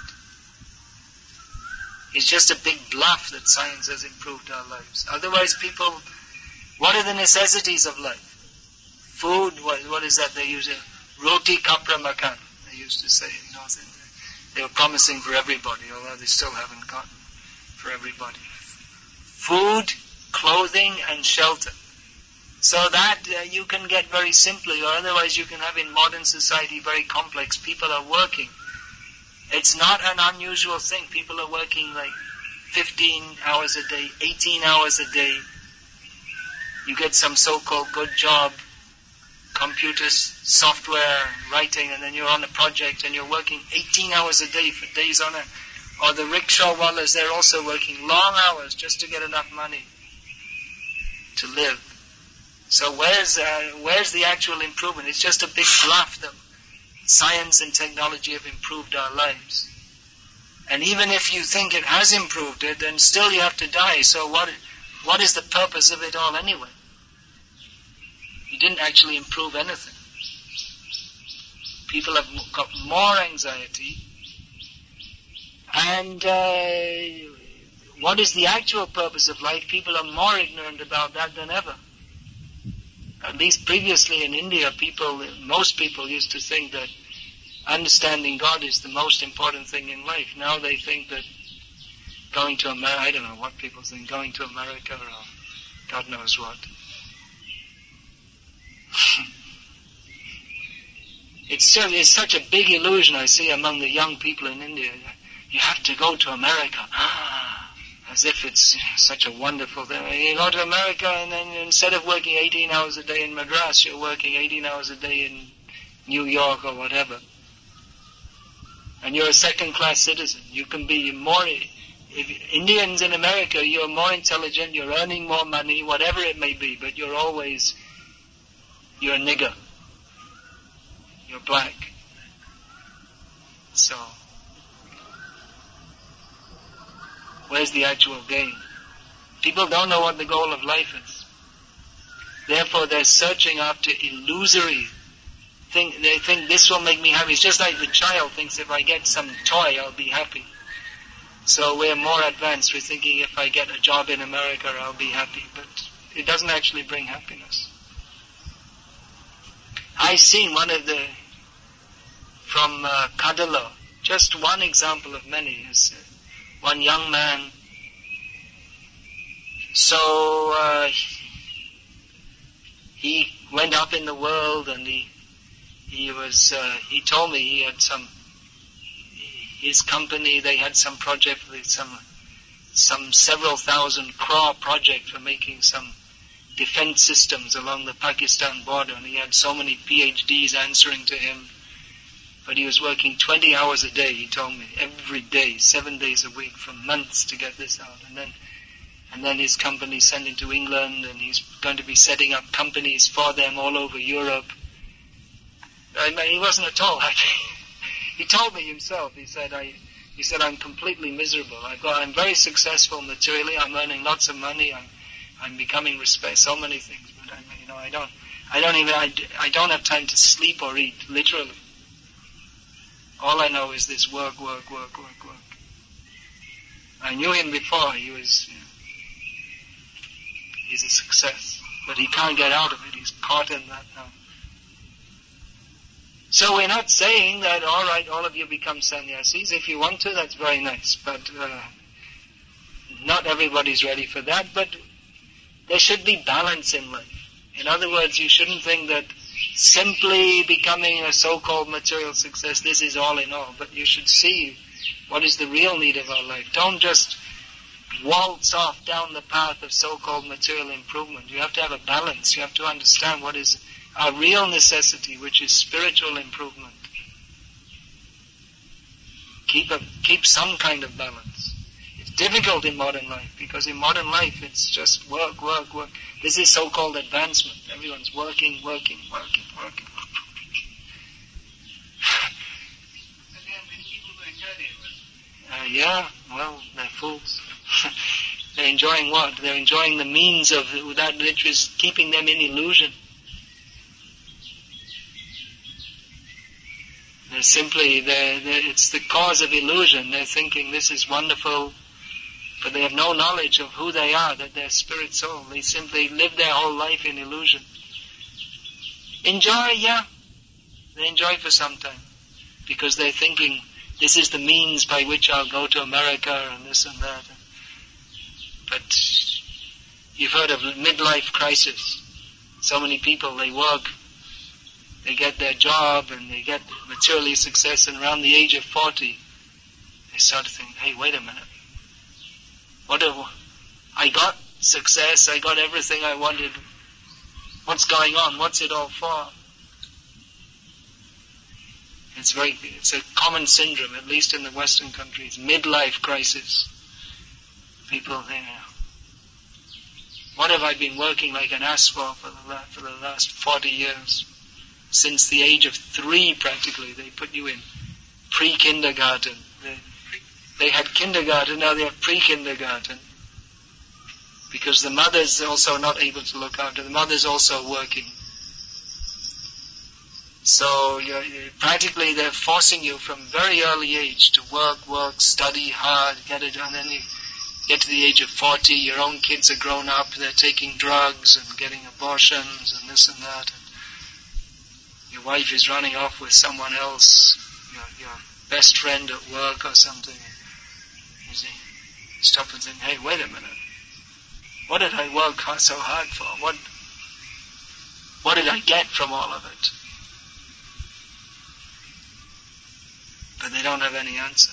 It's just a big bluff that science has improved our lives. Otherwise people, what are the necessities of life? Food, what is that they use? Roti kapra makan, they used to say. You know, they were promising for everybody, although they still haven't gotten for everybody. Food, clothing and shelter. So that you can get very simply, or otherwise you can have in modern society very complex. People are working. It's not an unusual thing. People are working like 15 hours a day, 18 hours a day. You get some so-called good job, computers, software, writing, and then you're on a project and you're working 18 hours a day for days on end. Or the rickshaw wallahs, they're also working long hours just to get enough money to live. So where's the actual improvement? It's just a big bluff that science and technology have improved our lives. And even if you think it has improved it, then still you have to die. So what is the purpose of it all anyway? You didn't actually improve anything. People have got more anxiety. And what is the actual purpose of life? People are more ignorant about that than ever. At least previously in India, most people used to think that understanding God is the most important thing in life. Now they think that going to America, I don't know what people think, going to America or God knows what. It's such a big illusion I see among the young people in India. You have to go to America. As if it's such a wonderful thing. You go to America and then instead of working 18 hours a day in Madras, you're working 18 hours a day in New York or whatever. And you're a second-class citizen. You can be more... If Indians in America, you're more intelligent, you're earning more money, whatever it may be, but you're a nigger. You're black. So... where's the actual gain? People don't know what the goal of life is. Therefore, they're searching after illusory things. They think this will make me happy. It's just like the child thinks if I get some toy, I'll be happy. So we're more advanced. We're thinking if I get a job in America, I'll be happy. But it doesn't actually bring happiness. I seen from Kadalo, just one example of many is one young man. So he went up in the world, and he told me he had his company, they had some project, some several thousand crore project for making some defense systems along the Pakistan border, and he had so many PhDs answering to him. But he was working 20 hours a day, he told me, every day, 7 days a week, for months to get this out. And then his company sent him to England, and he's going to be setting up companies for them all over Europe. He wasn't at all happy. He told me himself, he said, I'm completely miserable. I'm very successful materially, I'm earning lots of money, I'm becoming respected, so many things, but I don't have time to sleep or eat, literally. All I know is this work. I knew him before. He's a success. But he can't get out of it. He's caught in that now. So we're not saying that, all right, all of you become sannyasis. If you want to, that's very nice. But not everybody's ready for that. But there should be balance in life. In other words, you shouldn't think that simply becoming a so-called material success, this is all in all. But you should see what is the real need of our life. Don't just waltz off down the path of so-called material improvement. You have to have a balance. You have to understand what is our real necessity, which is spiritual improvement. Keep some kind of balance. It's difficult in modern life, because in modern life it's just work. This is so-called advancement. Everyone's working. But there are many people who enjoy their work. They're fools. They're enjoying what? They're enjoying the means of that which is keeping them in illusion. They're simply, it's the cause of illusion. They're thinking this is wonderful, but they have no knowledge of who they are, that they're spirit soul. They simply live their whole life in illusion. Enjoy, they enjoy for some time, because they're thinking this is the means by which I'll go to America and this and that. But you've heard of midlife crisis. So many people, they work, they get their job and they get materially success, and around the age of 40, they start to think, hey, wait a minute. I got success, I got everything I wanted. What's going on? What's it all for? It's a common syndrome, at least in the Western countries, midlife crisis. People think, what have I been working like an ass for the last 40 years? Since the age of 3, practically, they put you in pre-kindergarten. They had kindergarten, now they have pre-kindergarten. Because the mother's also not able to look after. The mother's also working. So practically they're forcing you from very early age to work, study hard, get it done. And then you get to the age of 40, your own kids are grown up, they're taking drugs and getting abortions and this and that. And your wife is running off with someone else, your best friend at work or something. You see, stop and think, hey, wait a minute. What did I work so hard for? What did I get from all of it? But they don't have any answer.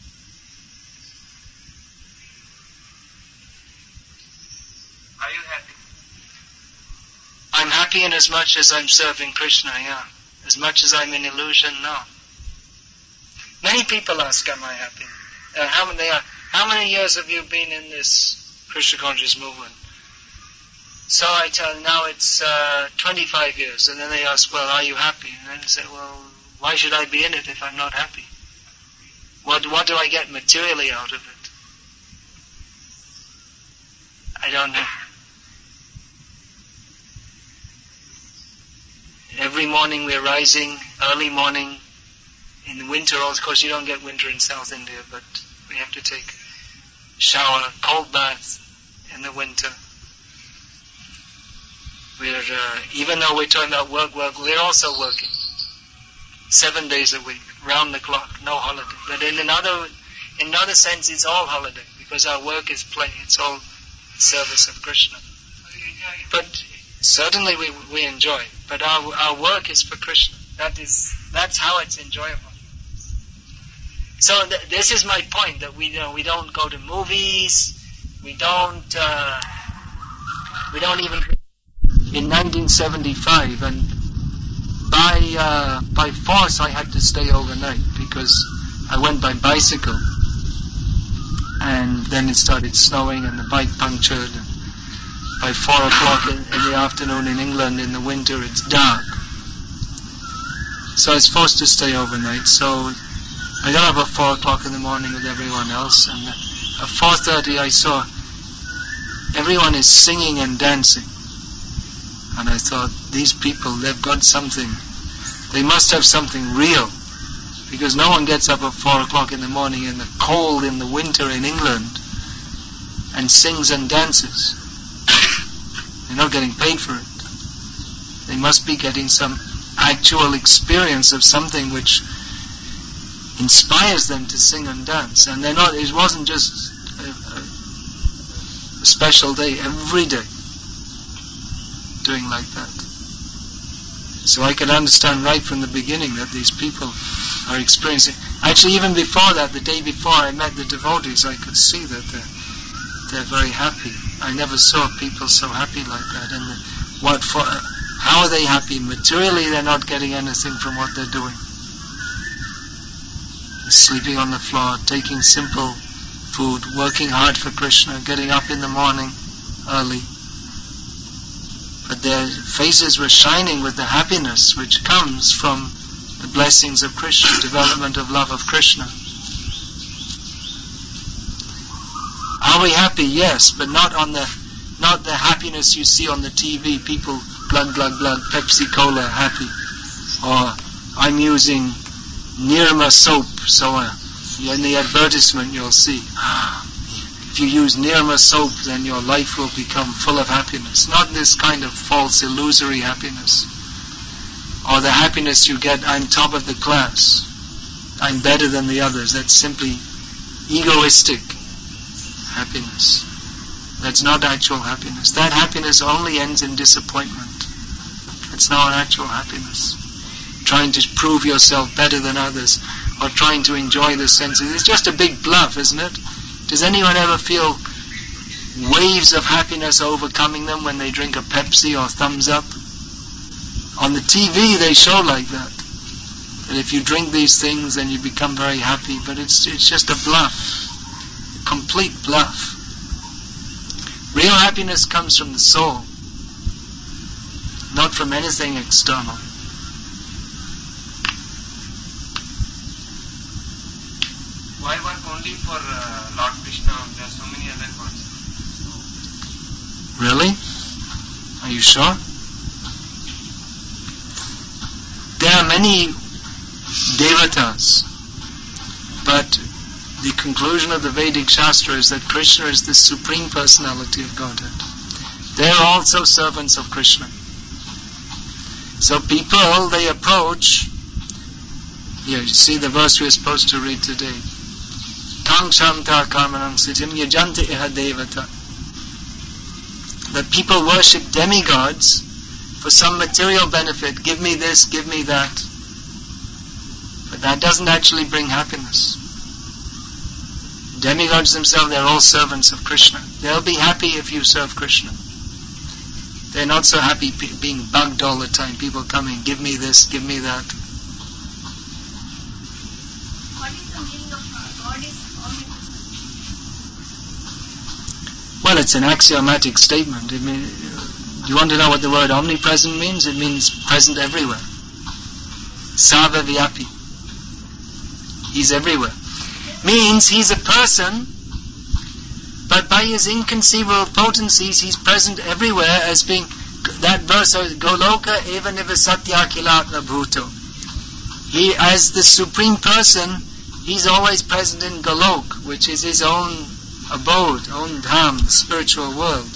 Are you happy? I'm happy in as much as I'm serving Krishna, As much as I'm in illusion, no. Many people ask, am I happy? How many years have you been in this Krishna conscious movement? So I tell them, now it's 25 years. And then they ask, well, are you happy? And then they say, well, why should I be in it if I'm not happy? What do I get materially out of it? I don't know. Every morning we're rising, early morning. In the winter, of course, you don't get winter in South India, but we have to take shower, cold bath in the winter. Even though we're talking about work, we're also working. 7 days a week, round the clock, no holiday. But in another sense, it's all holiday, because our work is play. It's all service of Krishna. So you enjoy it. But certainly we enjoy. But our work is for Krishna. That's how it's enjoyable. So this is my point, that we don't go to movies. We don't even. In 1975, and by force I had to stay overnight, because I went by bicycle, and then it started snowing and the bike punctured, and by 4 o'clock in the afternoon in England in the winter it's dark. So I was forced to stay overnight, so I got up at 4 o'clock in the morning with everyone else, and at 4:30 I saw everyone is singing and dancing. And I thought, these people, they've got something. They must have something real. Because no one gets up at 4 o'clock in the morning in the cold in the winter in England and sings and dances. They're not getting paid for it. They must be getting some actual experience of something which inspires them to sing and dance. And it wasn't just a special day, every day. doing like that. So I could understand right from the beginning that these people are experiencing. Actually, even before that, the day before I met the devotees, I could see that they're very happy. I never saw people so happy like that. And how are they happy? Materially, they're not getting anything from what they're doing. Sleeping on the floor, taking simple food, working hard for Krishna, getting up in the morning early. But their faces were shining with the happiness which comes from the blessings of Krishna, development of love of Krishna. Are we happy? Yes, but not the happiness you see on the TV, people glug glug glug, Pepsi Cola happy. Or I'm using Nirma soap, so in the advertisement you'll see, if you use Nirma soap, then your life will become full of happiness. Not this kind of false, illusory happiness. Or the happiness you get, I'm top of the class, I'm better than the others. That's simply egoistic happiness. That's not actual happiness. That happiness only ends in disappointment. It's not actual happiness. Trying to prove yourself better than others, or trying to enjoy the senses. It's just a big bluff, isn't it? Does anyone ever feel waves of happiness overcoming them when they drink a Pepsi or Thumbs Up? On the TV they show like that. That if you drink these things then you become very happy, but it's just a bluff. A complete bluff. Real happiness comes from the soul, not from anything external. Why work only for Lord Krishna? There are so many other gods. Really? Are you sure? There are many devatas, but the conclusion of the Vedic Shastra is that Krishna is the Supreme Personality of Godhead. They are also servants of Krishna. So people, they approach, here you see the verse we're supposed to read today. Tang Shanta Karmanang Sitim Yajanta Iha Devata. That people worship demigods for some material benefit. Give me this, give me that. But that doesn't actually bring happiness. Demigods themselves, they're all servants of Krishna. They'll be happy if you serve Krishna. They're not so happy being bugged all the time. People coming, give me this, give me that. What is the meaning of God is omnipresent? Well, it's an axiomatic statement. You want to know what the word omnipresent means? It means present everywhere. Sarva Vyapi. He's everywhere. Means he's a person, but by his inconceivable potencies he's present everywhere, as being that verse, Goloka eva nivasatya kilatma bhuto. He, as the Supreme Person, he's always present in Golok, which is his own abode, own dham, the spiritual world.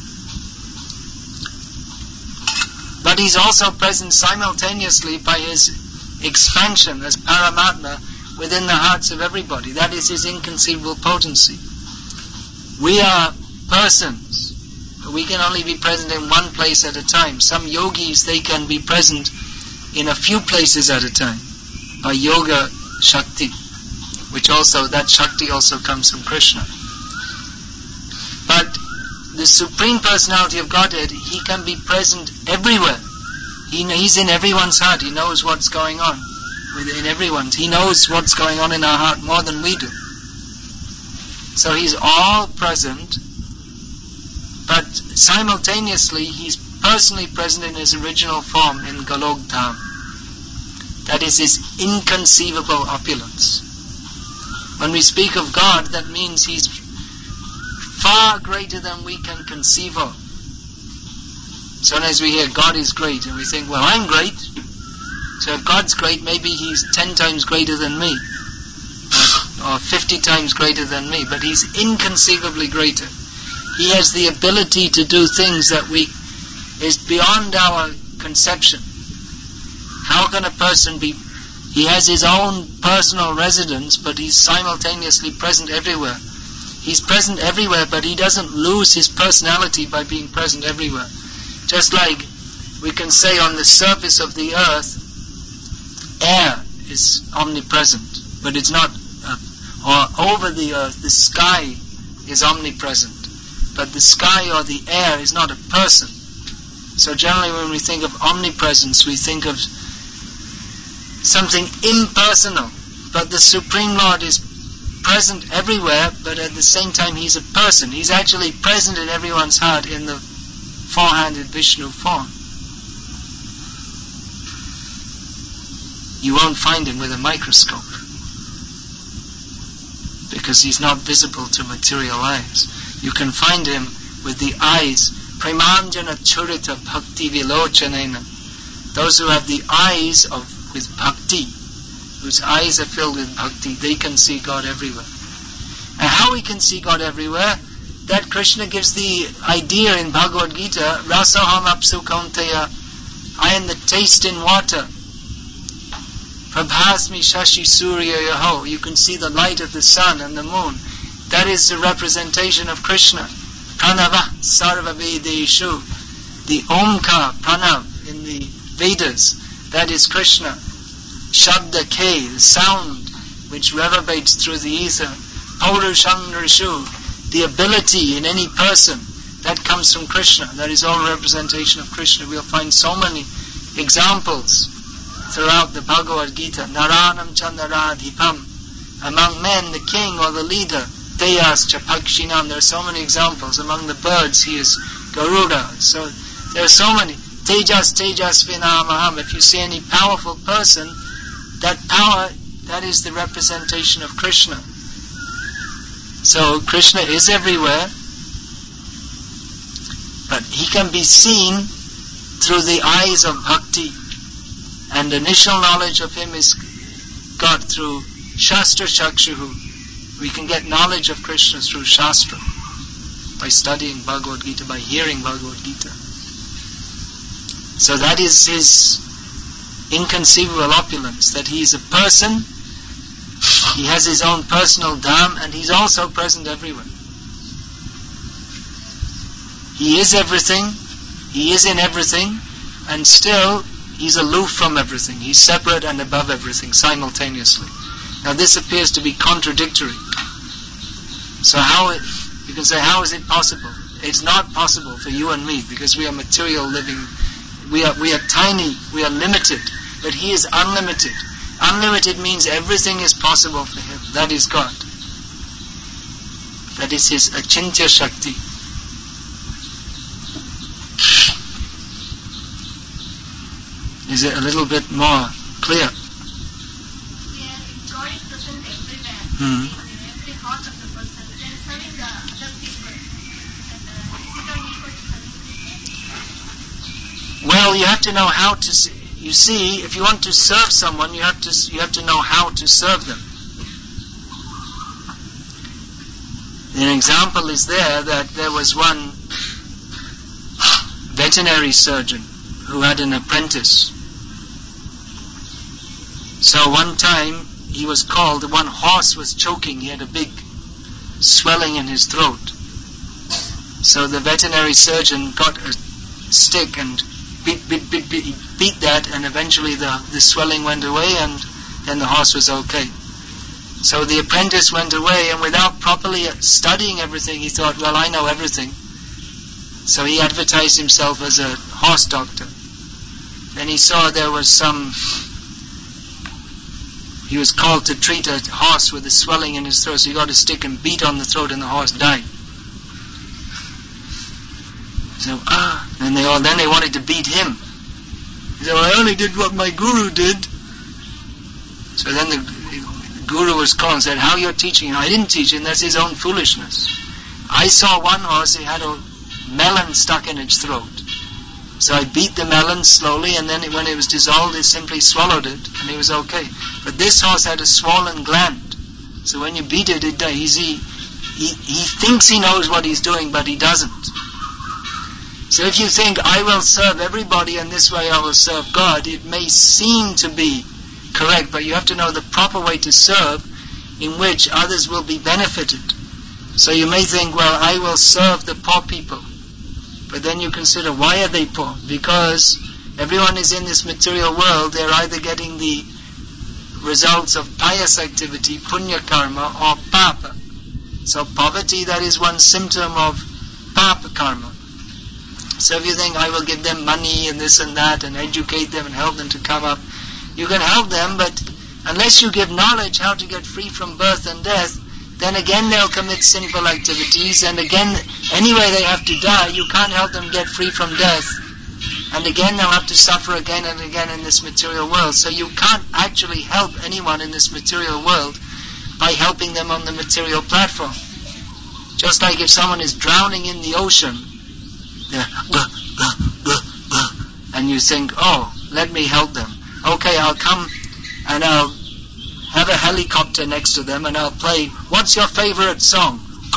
But he's also present simultaneously by his expansion as Paramatma within the hearts of everybody. That is his inconceivable potency. We are persons, but we can only be present in one place at a time. Some yogis, they can be present in a few places at a time by yoga shakti, which also, that shakti also comes from Krishna. But the Supreme Personality of Godhead, he can be present everywhere. He's in everyone's heart. He knows what's going on within everyone's. He knows what's going on in our heart more than we do. So he's all present, but simultaneously he's personally present in his original form in Golok Dham. That is his inconceivable opulence. When we speak of God, that means he's far greater than we can conceive of. Sometimes we hear God is great and we think, well, I'm great. So if God's great, maybe he's 10 times greater than me, or 50 times greater than me, but he's inconceivably greater. He has the ability to do things that is beyond our conception. How can a person be, he has his own personal residence, but he's simultaneously present everywhere. He's present everywhere, but he doesn't lose his personality by being present everywhere. Just like we can say on the surface of the earth, air is omnipresent, but it's not, or over the earth, the sky is omnipresent, but the sky or the air is not a person. So generally when we think of omnipresence, we think of something impersonal, but the Supreme Lord is present everywhere, but at the same time He's a person. He's actually present in everyone's heart in the four-handed Vishnu form. You won't find Him with a microscope, because He's not visible to material eyes. You can find Him with the eyes, Premanjana Churita Bhakti Vilochanena. Those who have the eyes with bhakti, whose eyes are filled with bhakti, they can see God everywhere. And how we can see God everywhere, that Krishna gives the idea in Bhagavad Gita, Rasaham apsu kaunteya, I am the taste in water. Prabhasmi shashi surya yaho, you can see the light of the sun and the moon. That is the representation of Krishna. Pranava sarva vedeshu, the Omkar, Pranav in the Vedas, that is Krishna. Shabda K, the sound which reverberates through the ether. Paurusham Rishu, the ability in any person, that comes from Krishna. That is all representation of Krishna. We'll find so many examples throughout the Bhagavad Gita. Naranam Chandaradhipam, among men, the king or the leader. Teyas Chapakshinam, there are so many examples. Among the birds, he is Garuda. So there are so many. Tejas Vinamaham, if you see any powerful person, that power, that is the representation of Krishna. So Krishna is everywhere, but He can be seen through the eyes of bhakti, and initial knowledge of Him is got through Shastra Chakshuhu. We can get knowledge of Krishna through Shastra, by studying Bhagavad Gita, by hearing Bhagavad Gita. So that is His inconceivable opulence, that He is a person, He has His own personal dham, and He's also present everywhere. He is everything, He is in everything, and still He's aloof from everything. He's separate and above everything simultaneously. Now this appears to be contradictory. So you can say, how is it possible? It's not possible for you and me, because we are material living. We are tiny, we are limited, but He is unlimited. Unlimited means everything is possible for Him. That is God. That is His Achintya Shakti. Is it a little bit more clear? Yeah, God is present everywhere, in every heart of the person. Then serving the other people. And is it only equal to serving? Well, you have to know how to see. You see, if you want to serve someone, you have to know how to serve them. An example is that there was one veterinary surgeon who had an apprentice. So one time he was called, one horse was choking, he had a big swelling in his throat. So the veterinary surgeon got a stick and beat that, and eventually the swelling went away, and then the horse was okay. So the apprentice went away, and without properly studying everything, he thought, well, I know everything. So he advertised himself as a horse doctor. Then he saw there was he was called to treat a horse with a swelling in his throat, so he got a stick and beat on the throat, and the horse died. So, then they wanted to beat him. He said, well, I only did what my guru did. So then the guru was called and said, how you're teaching him? I didn't teach him, that's his own foolishness. I saw one horse, he had a melon stuck in its throat. So I beat the melon slowly, and then when it was dissolved, it simply swallowed it, and it was okay. But this horse had a swollen gland. So when you beat it, he thinks he knows what he's doing, but he doesn't. So if you think, I will serve everybody and this way I will serve God, it may seem to be correct, but you have to know the proper way to serve in which others will be benefited. So you may think, well, I will serve the poor people, But then you consider, why are they poor? Because everyone is in this material world, they're either getting the results of pious activity, punya karma, or papa. So poverty, that is one symptom of papa karma. So if you think, I will give them money and this and that and educate them and help them to come up, you can help them, but unless you give knowledge how to get free from birth and death, then again they'll commit sinful activities, and again, anyway they have to die. You can't help them get free from death, and again they'll have to suffer again and again in this material world. So you can't actually help anyone in this material world by helping them on the material platform. Just like if someone is drowning in the ocean, and you think, oh, let me help them. Okay, I'll come and I'll have a helicopter next to them and I'll play, what's your favorite song?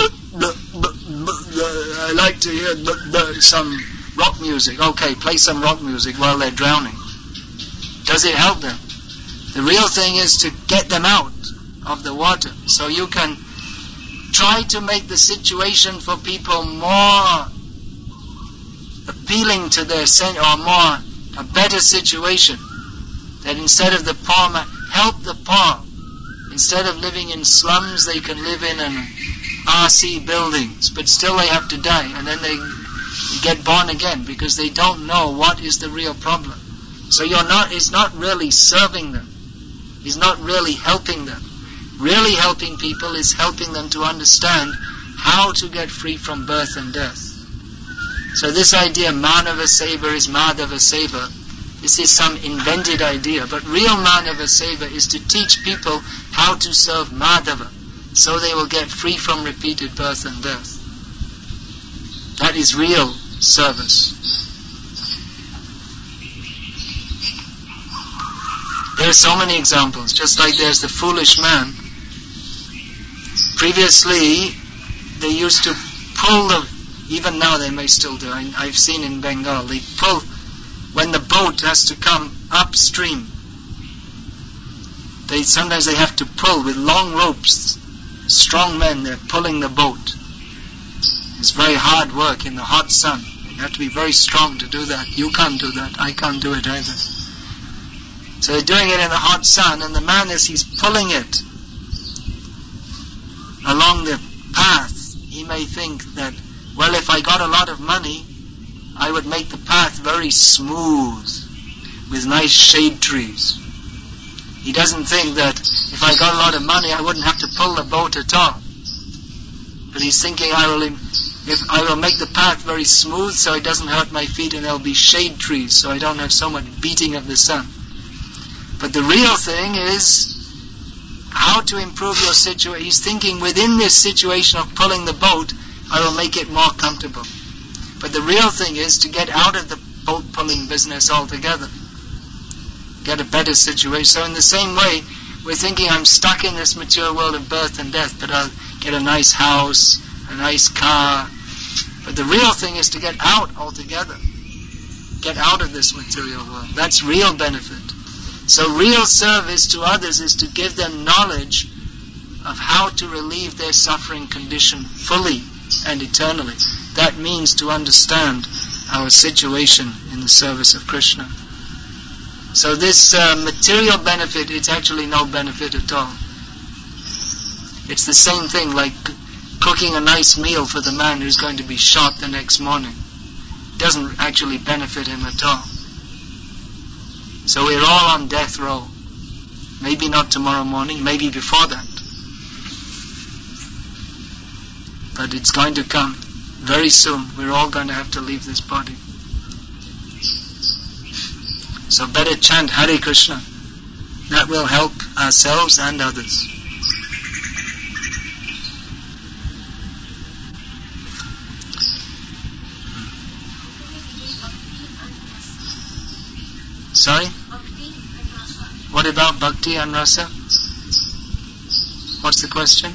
I like to hear some rock music. Okay, play some rock music while they're drowning. Does it help them? The real thing is to get them out of the water. So you can try to make the situation for people more appealing to their sense, or more a better situation. That instead of the poor man, help the poor. Instead of living in slums, they can live in an RC buildings, but still they have to die, and then they get born again because they don't know what is the real problem. So it's not really serving them. It's not really helping them. Really helping people is helping them to understand how to get free from birth and death. So this idea, Manava Seva is Madhava Seva, this is some invented idea, but real Manava Seva is to teach people how to serve Madhava, so they will get free from repeated birth and death. That is real service. There are so many examples, just like there's the foolish man. Previously, they used to pull even now they may still do, I've seen in Bengal, they pull, when the boat has to come upstream, sometimes they have to pull with long ropes, strong men, they're pulling the boat. It's very hard work in the hot sun. You have to be very strong to do that. You can't do that, I can't do it either. So they're doing it in the hot sun, and the man, as he's pulling it along the path, he may think that, well, if I got a lot of money, I would make the path very smooth, with nice shade trees. He doesn't think that if I got a lot of money, I wouldn't have to pull the boat at all. But he's thinking, I will make the path very smooth so it doesn't hurt my feet, and there'll be shade trees so I don't have so much beating of the sun. But the real thing is how to improve your situation. He's thinking, within this situation of pulling the boat, I will make it more comfortable. But the real thing is to get out of the boat pulling business altogether. Get a better situation. So in the same way, we're thinking, I'm stuck in this material world of birth and death, but I'll get a nice house, a nice car. But the real thing is to get out altogether. Get out of this material world. That's real benefit. So real service to others is to give them knowledge of how to relieve their suffering condition fully and eternally. That means to understand our situation in the service of Krishna. So this material benefit, it's actually no benefit at all. It's the same thing like cooking a nice meal for the man who's going to be shot the next morning. It doesn't actually benefit him at all. So we're all on death row. Maybe not tomorrow morning, maybe before that. But it's going to come very soon. We're all going to have to leave this body. So better chant Hare Krishna. That will help ourselves and others. Sorry? What about Bhakti and Rasa? What's the question?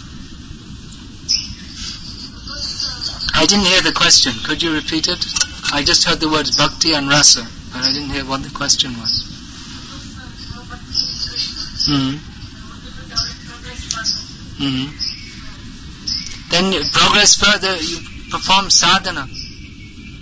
I didn't hear the question. Could you repeat it? I just heard the words Bhakti and Rasa, but I didn't hear what the question was. Then progress further, you perform sadhana.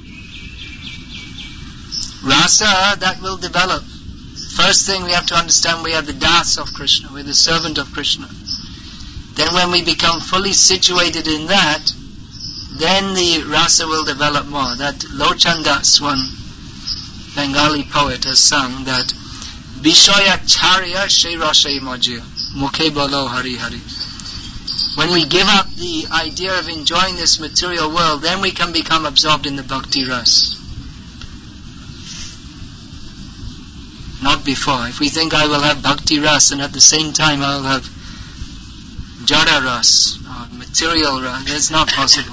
rasa, that will develop. First thing we have to understand, we are the das of Krishna, we're the servant of Krishna. Then when we become fully situated in that, then the rasa will develop more. That Lochan Das, one Bengali poet, has sung that Vishaya Charya Shai Rasai Majya Mukhe Bolo Hari Hari. When we give up the idea of enjoying this material world, then we can become absorbed in the bhakti ras. Not before. If we think I will have bhakti ras and at the same time I will have jada ras, or material ras, that's not possible.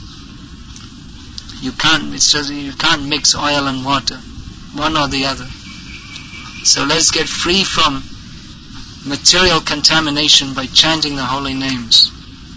You can't mix oil and water, one or the other. So let's get free from material contamination by chanting the holy names.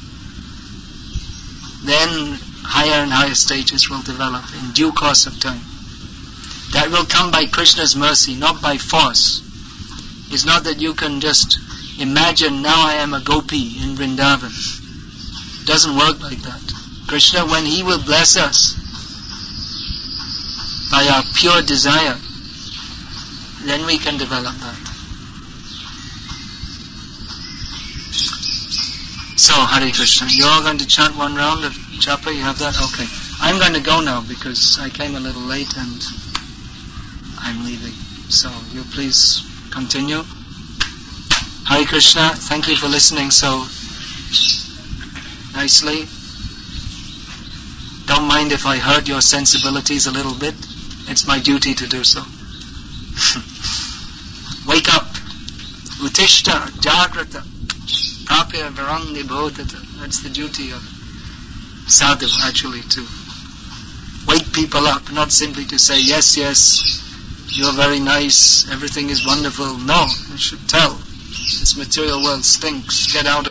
Then higher and higher stages will develop in due course of time. That will come by Krishna's mercy, not by force. It's not that you can just imagine, now I am a gopi in Vrindavan. It doesn't work like that. Krishna, when He will bless us by our pure desire, then we can develop that. So, Hare Krishna. You're all going to chant one round of japa, you have that? Okay. I'm going to go now because I came a little late and I'm leaving. So, you please continue. Hare Krishna. Thank you for listening so nicely. Don't mind if I hurt your sensibilities a little bit. It's my duty to do so. Wake up. Utishta, Jagrata, Prapya Varandi Bhodata. That's the duty of sadhu, actually, to wake people up, not simply to say, yes, you're very nice, everything is wonderful. No, you should tell. This material world stinks. Get out of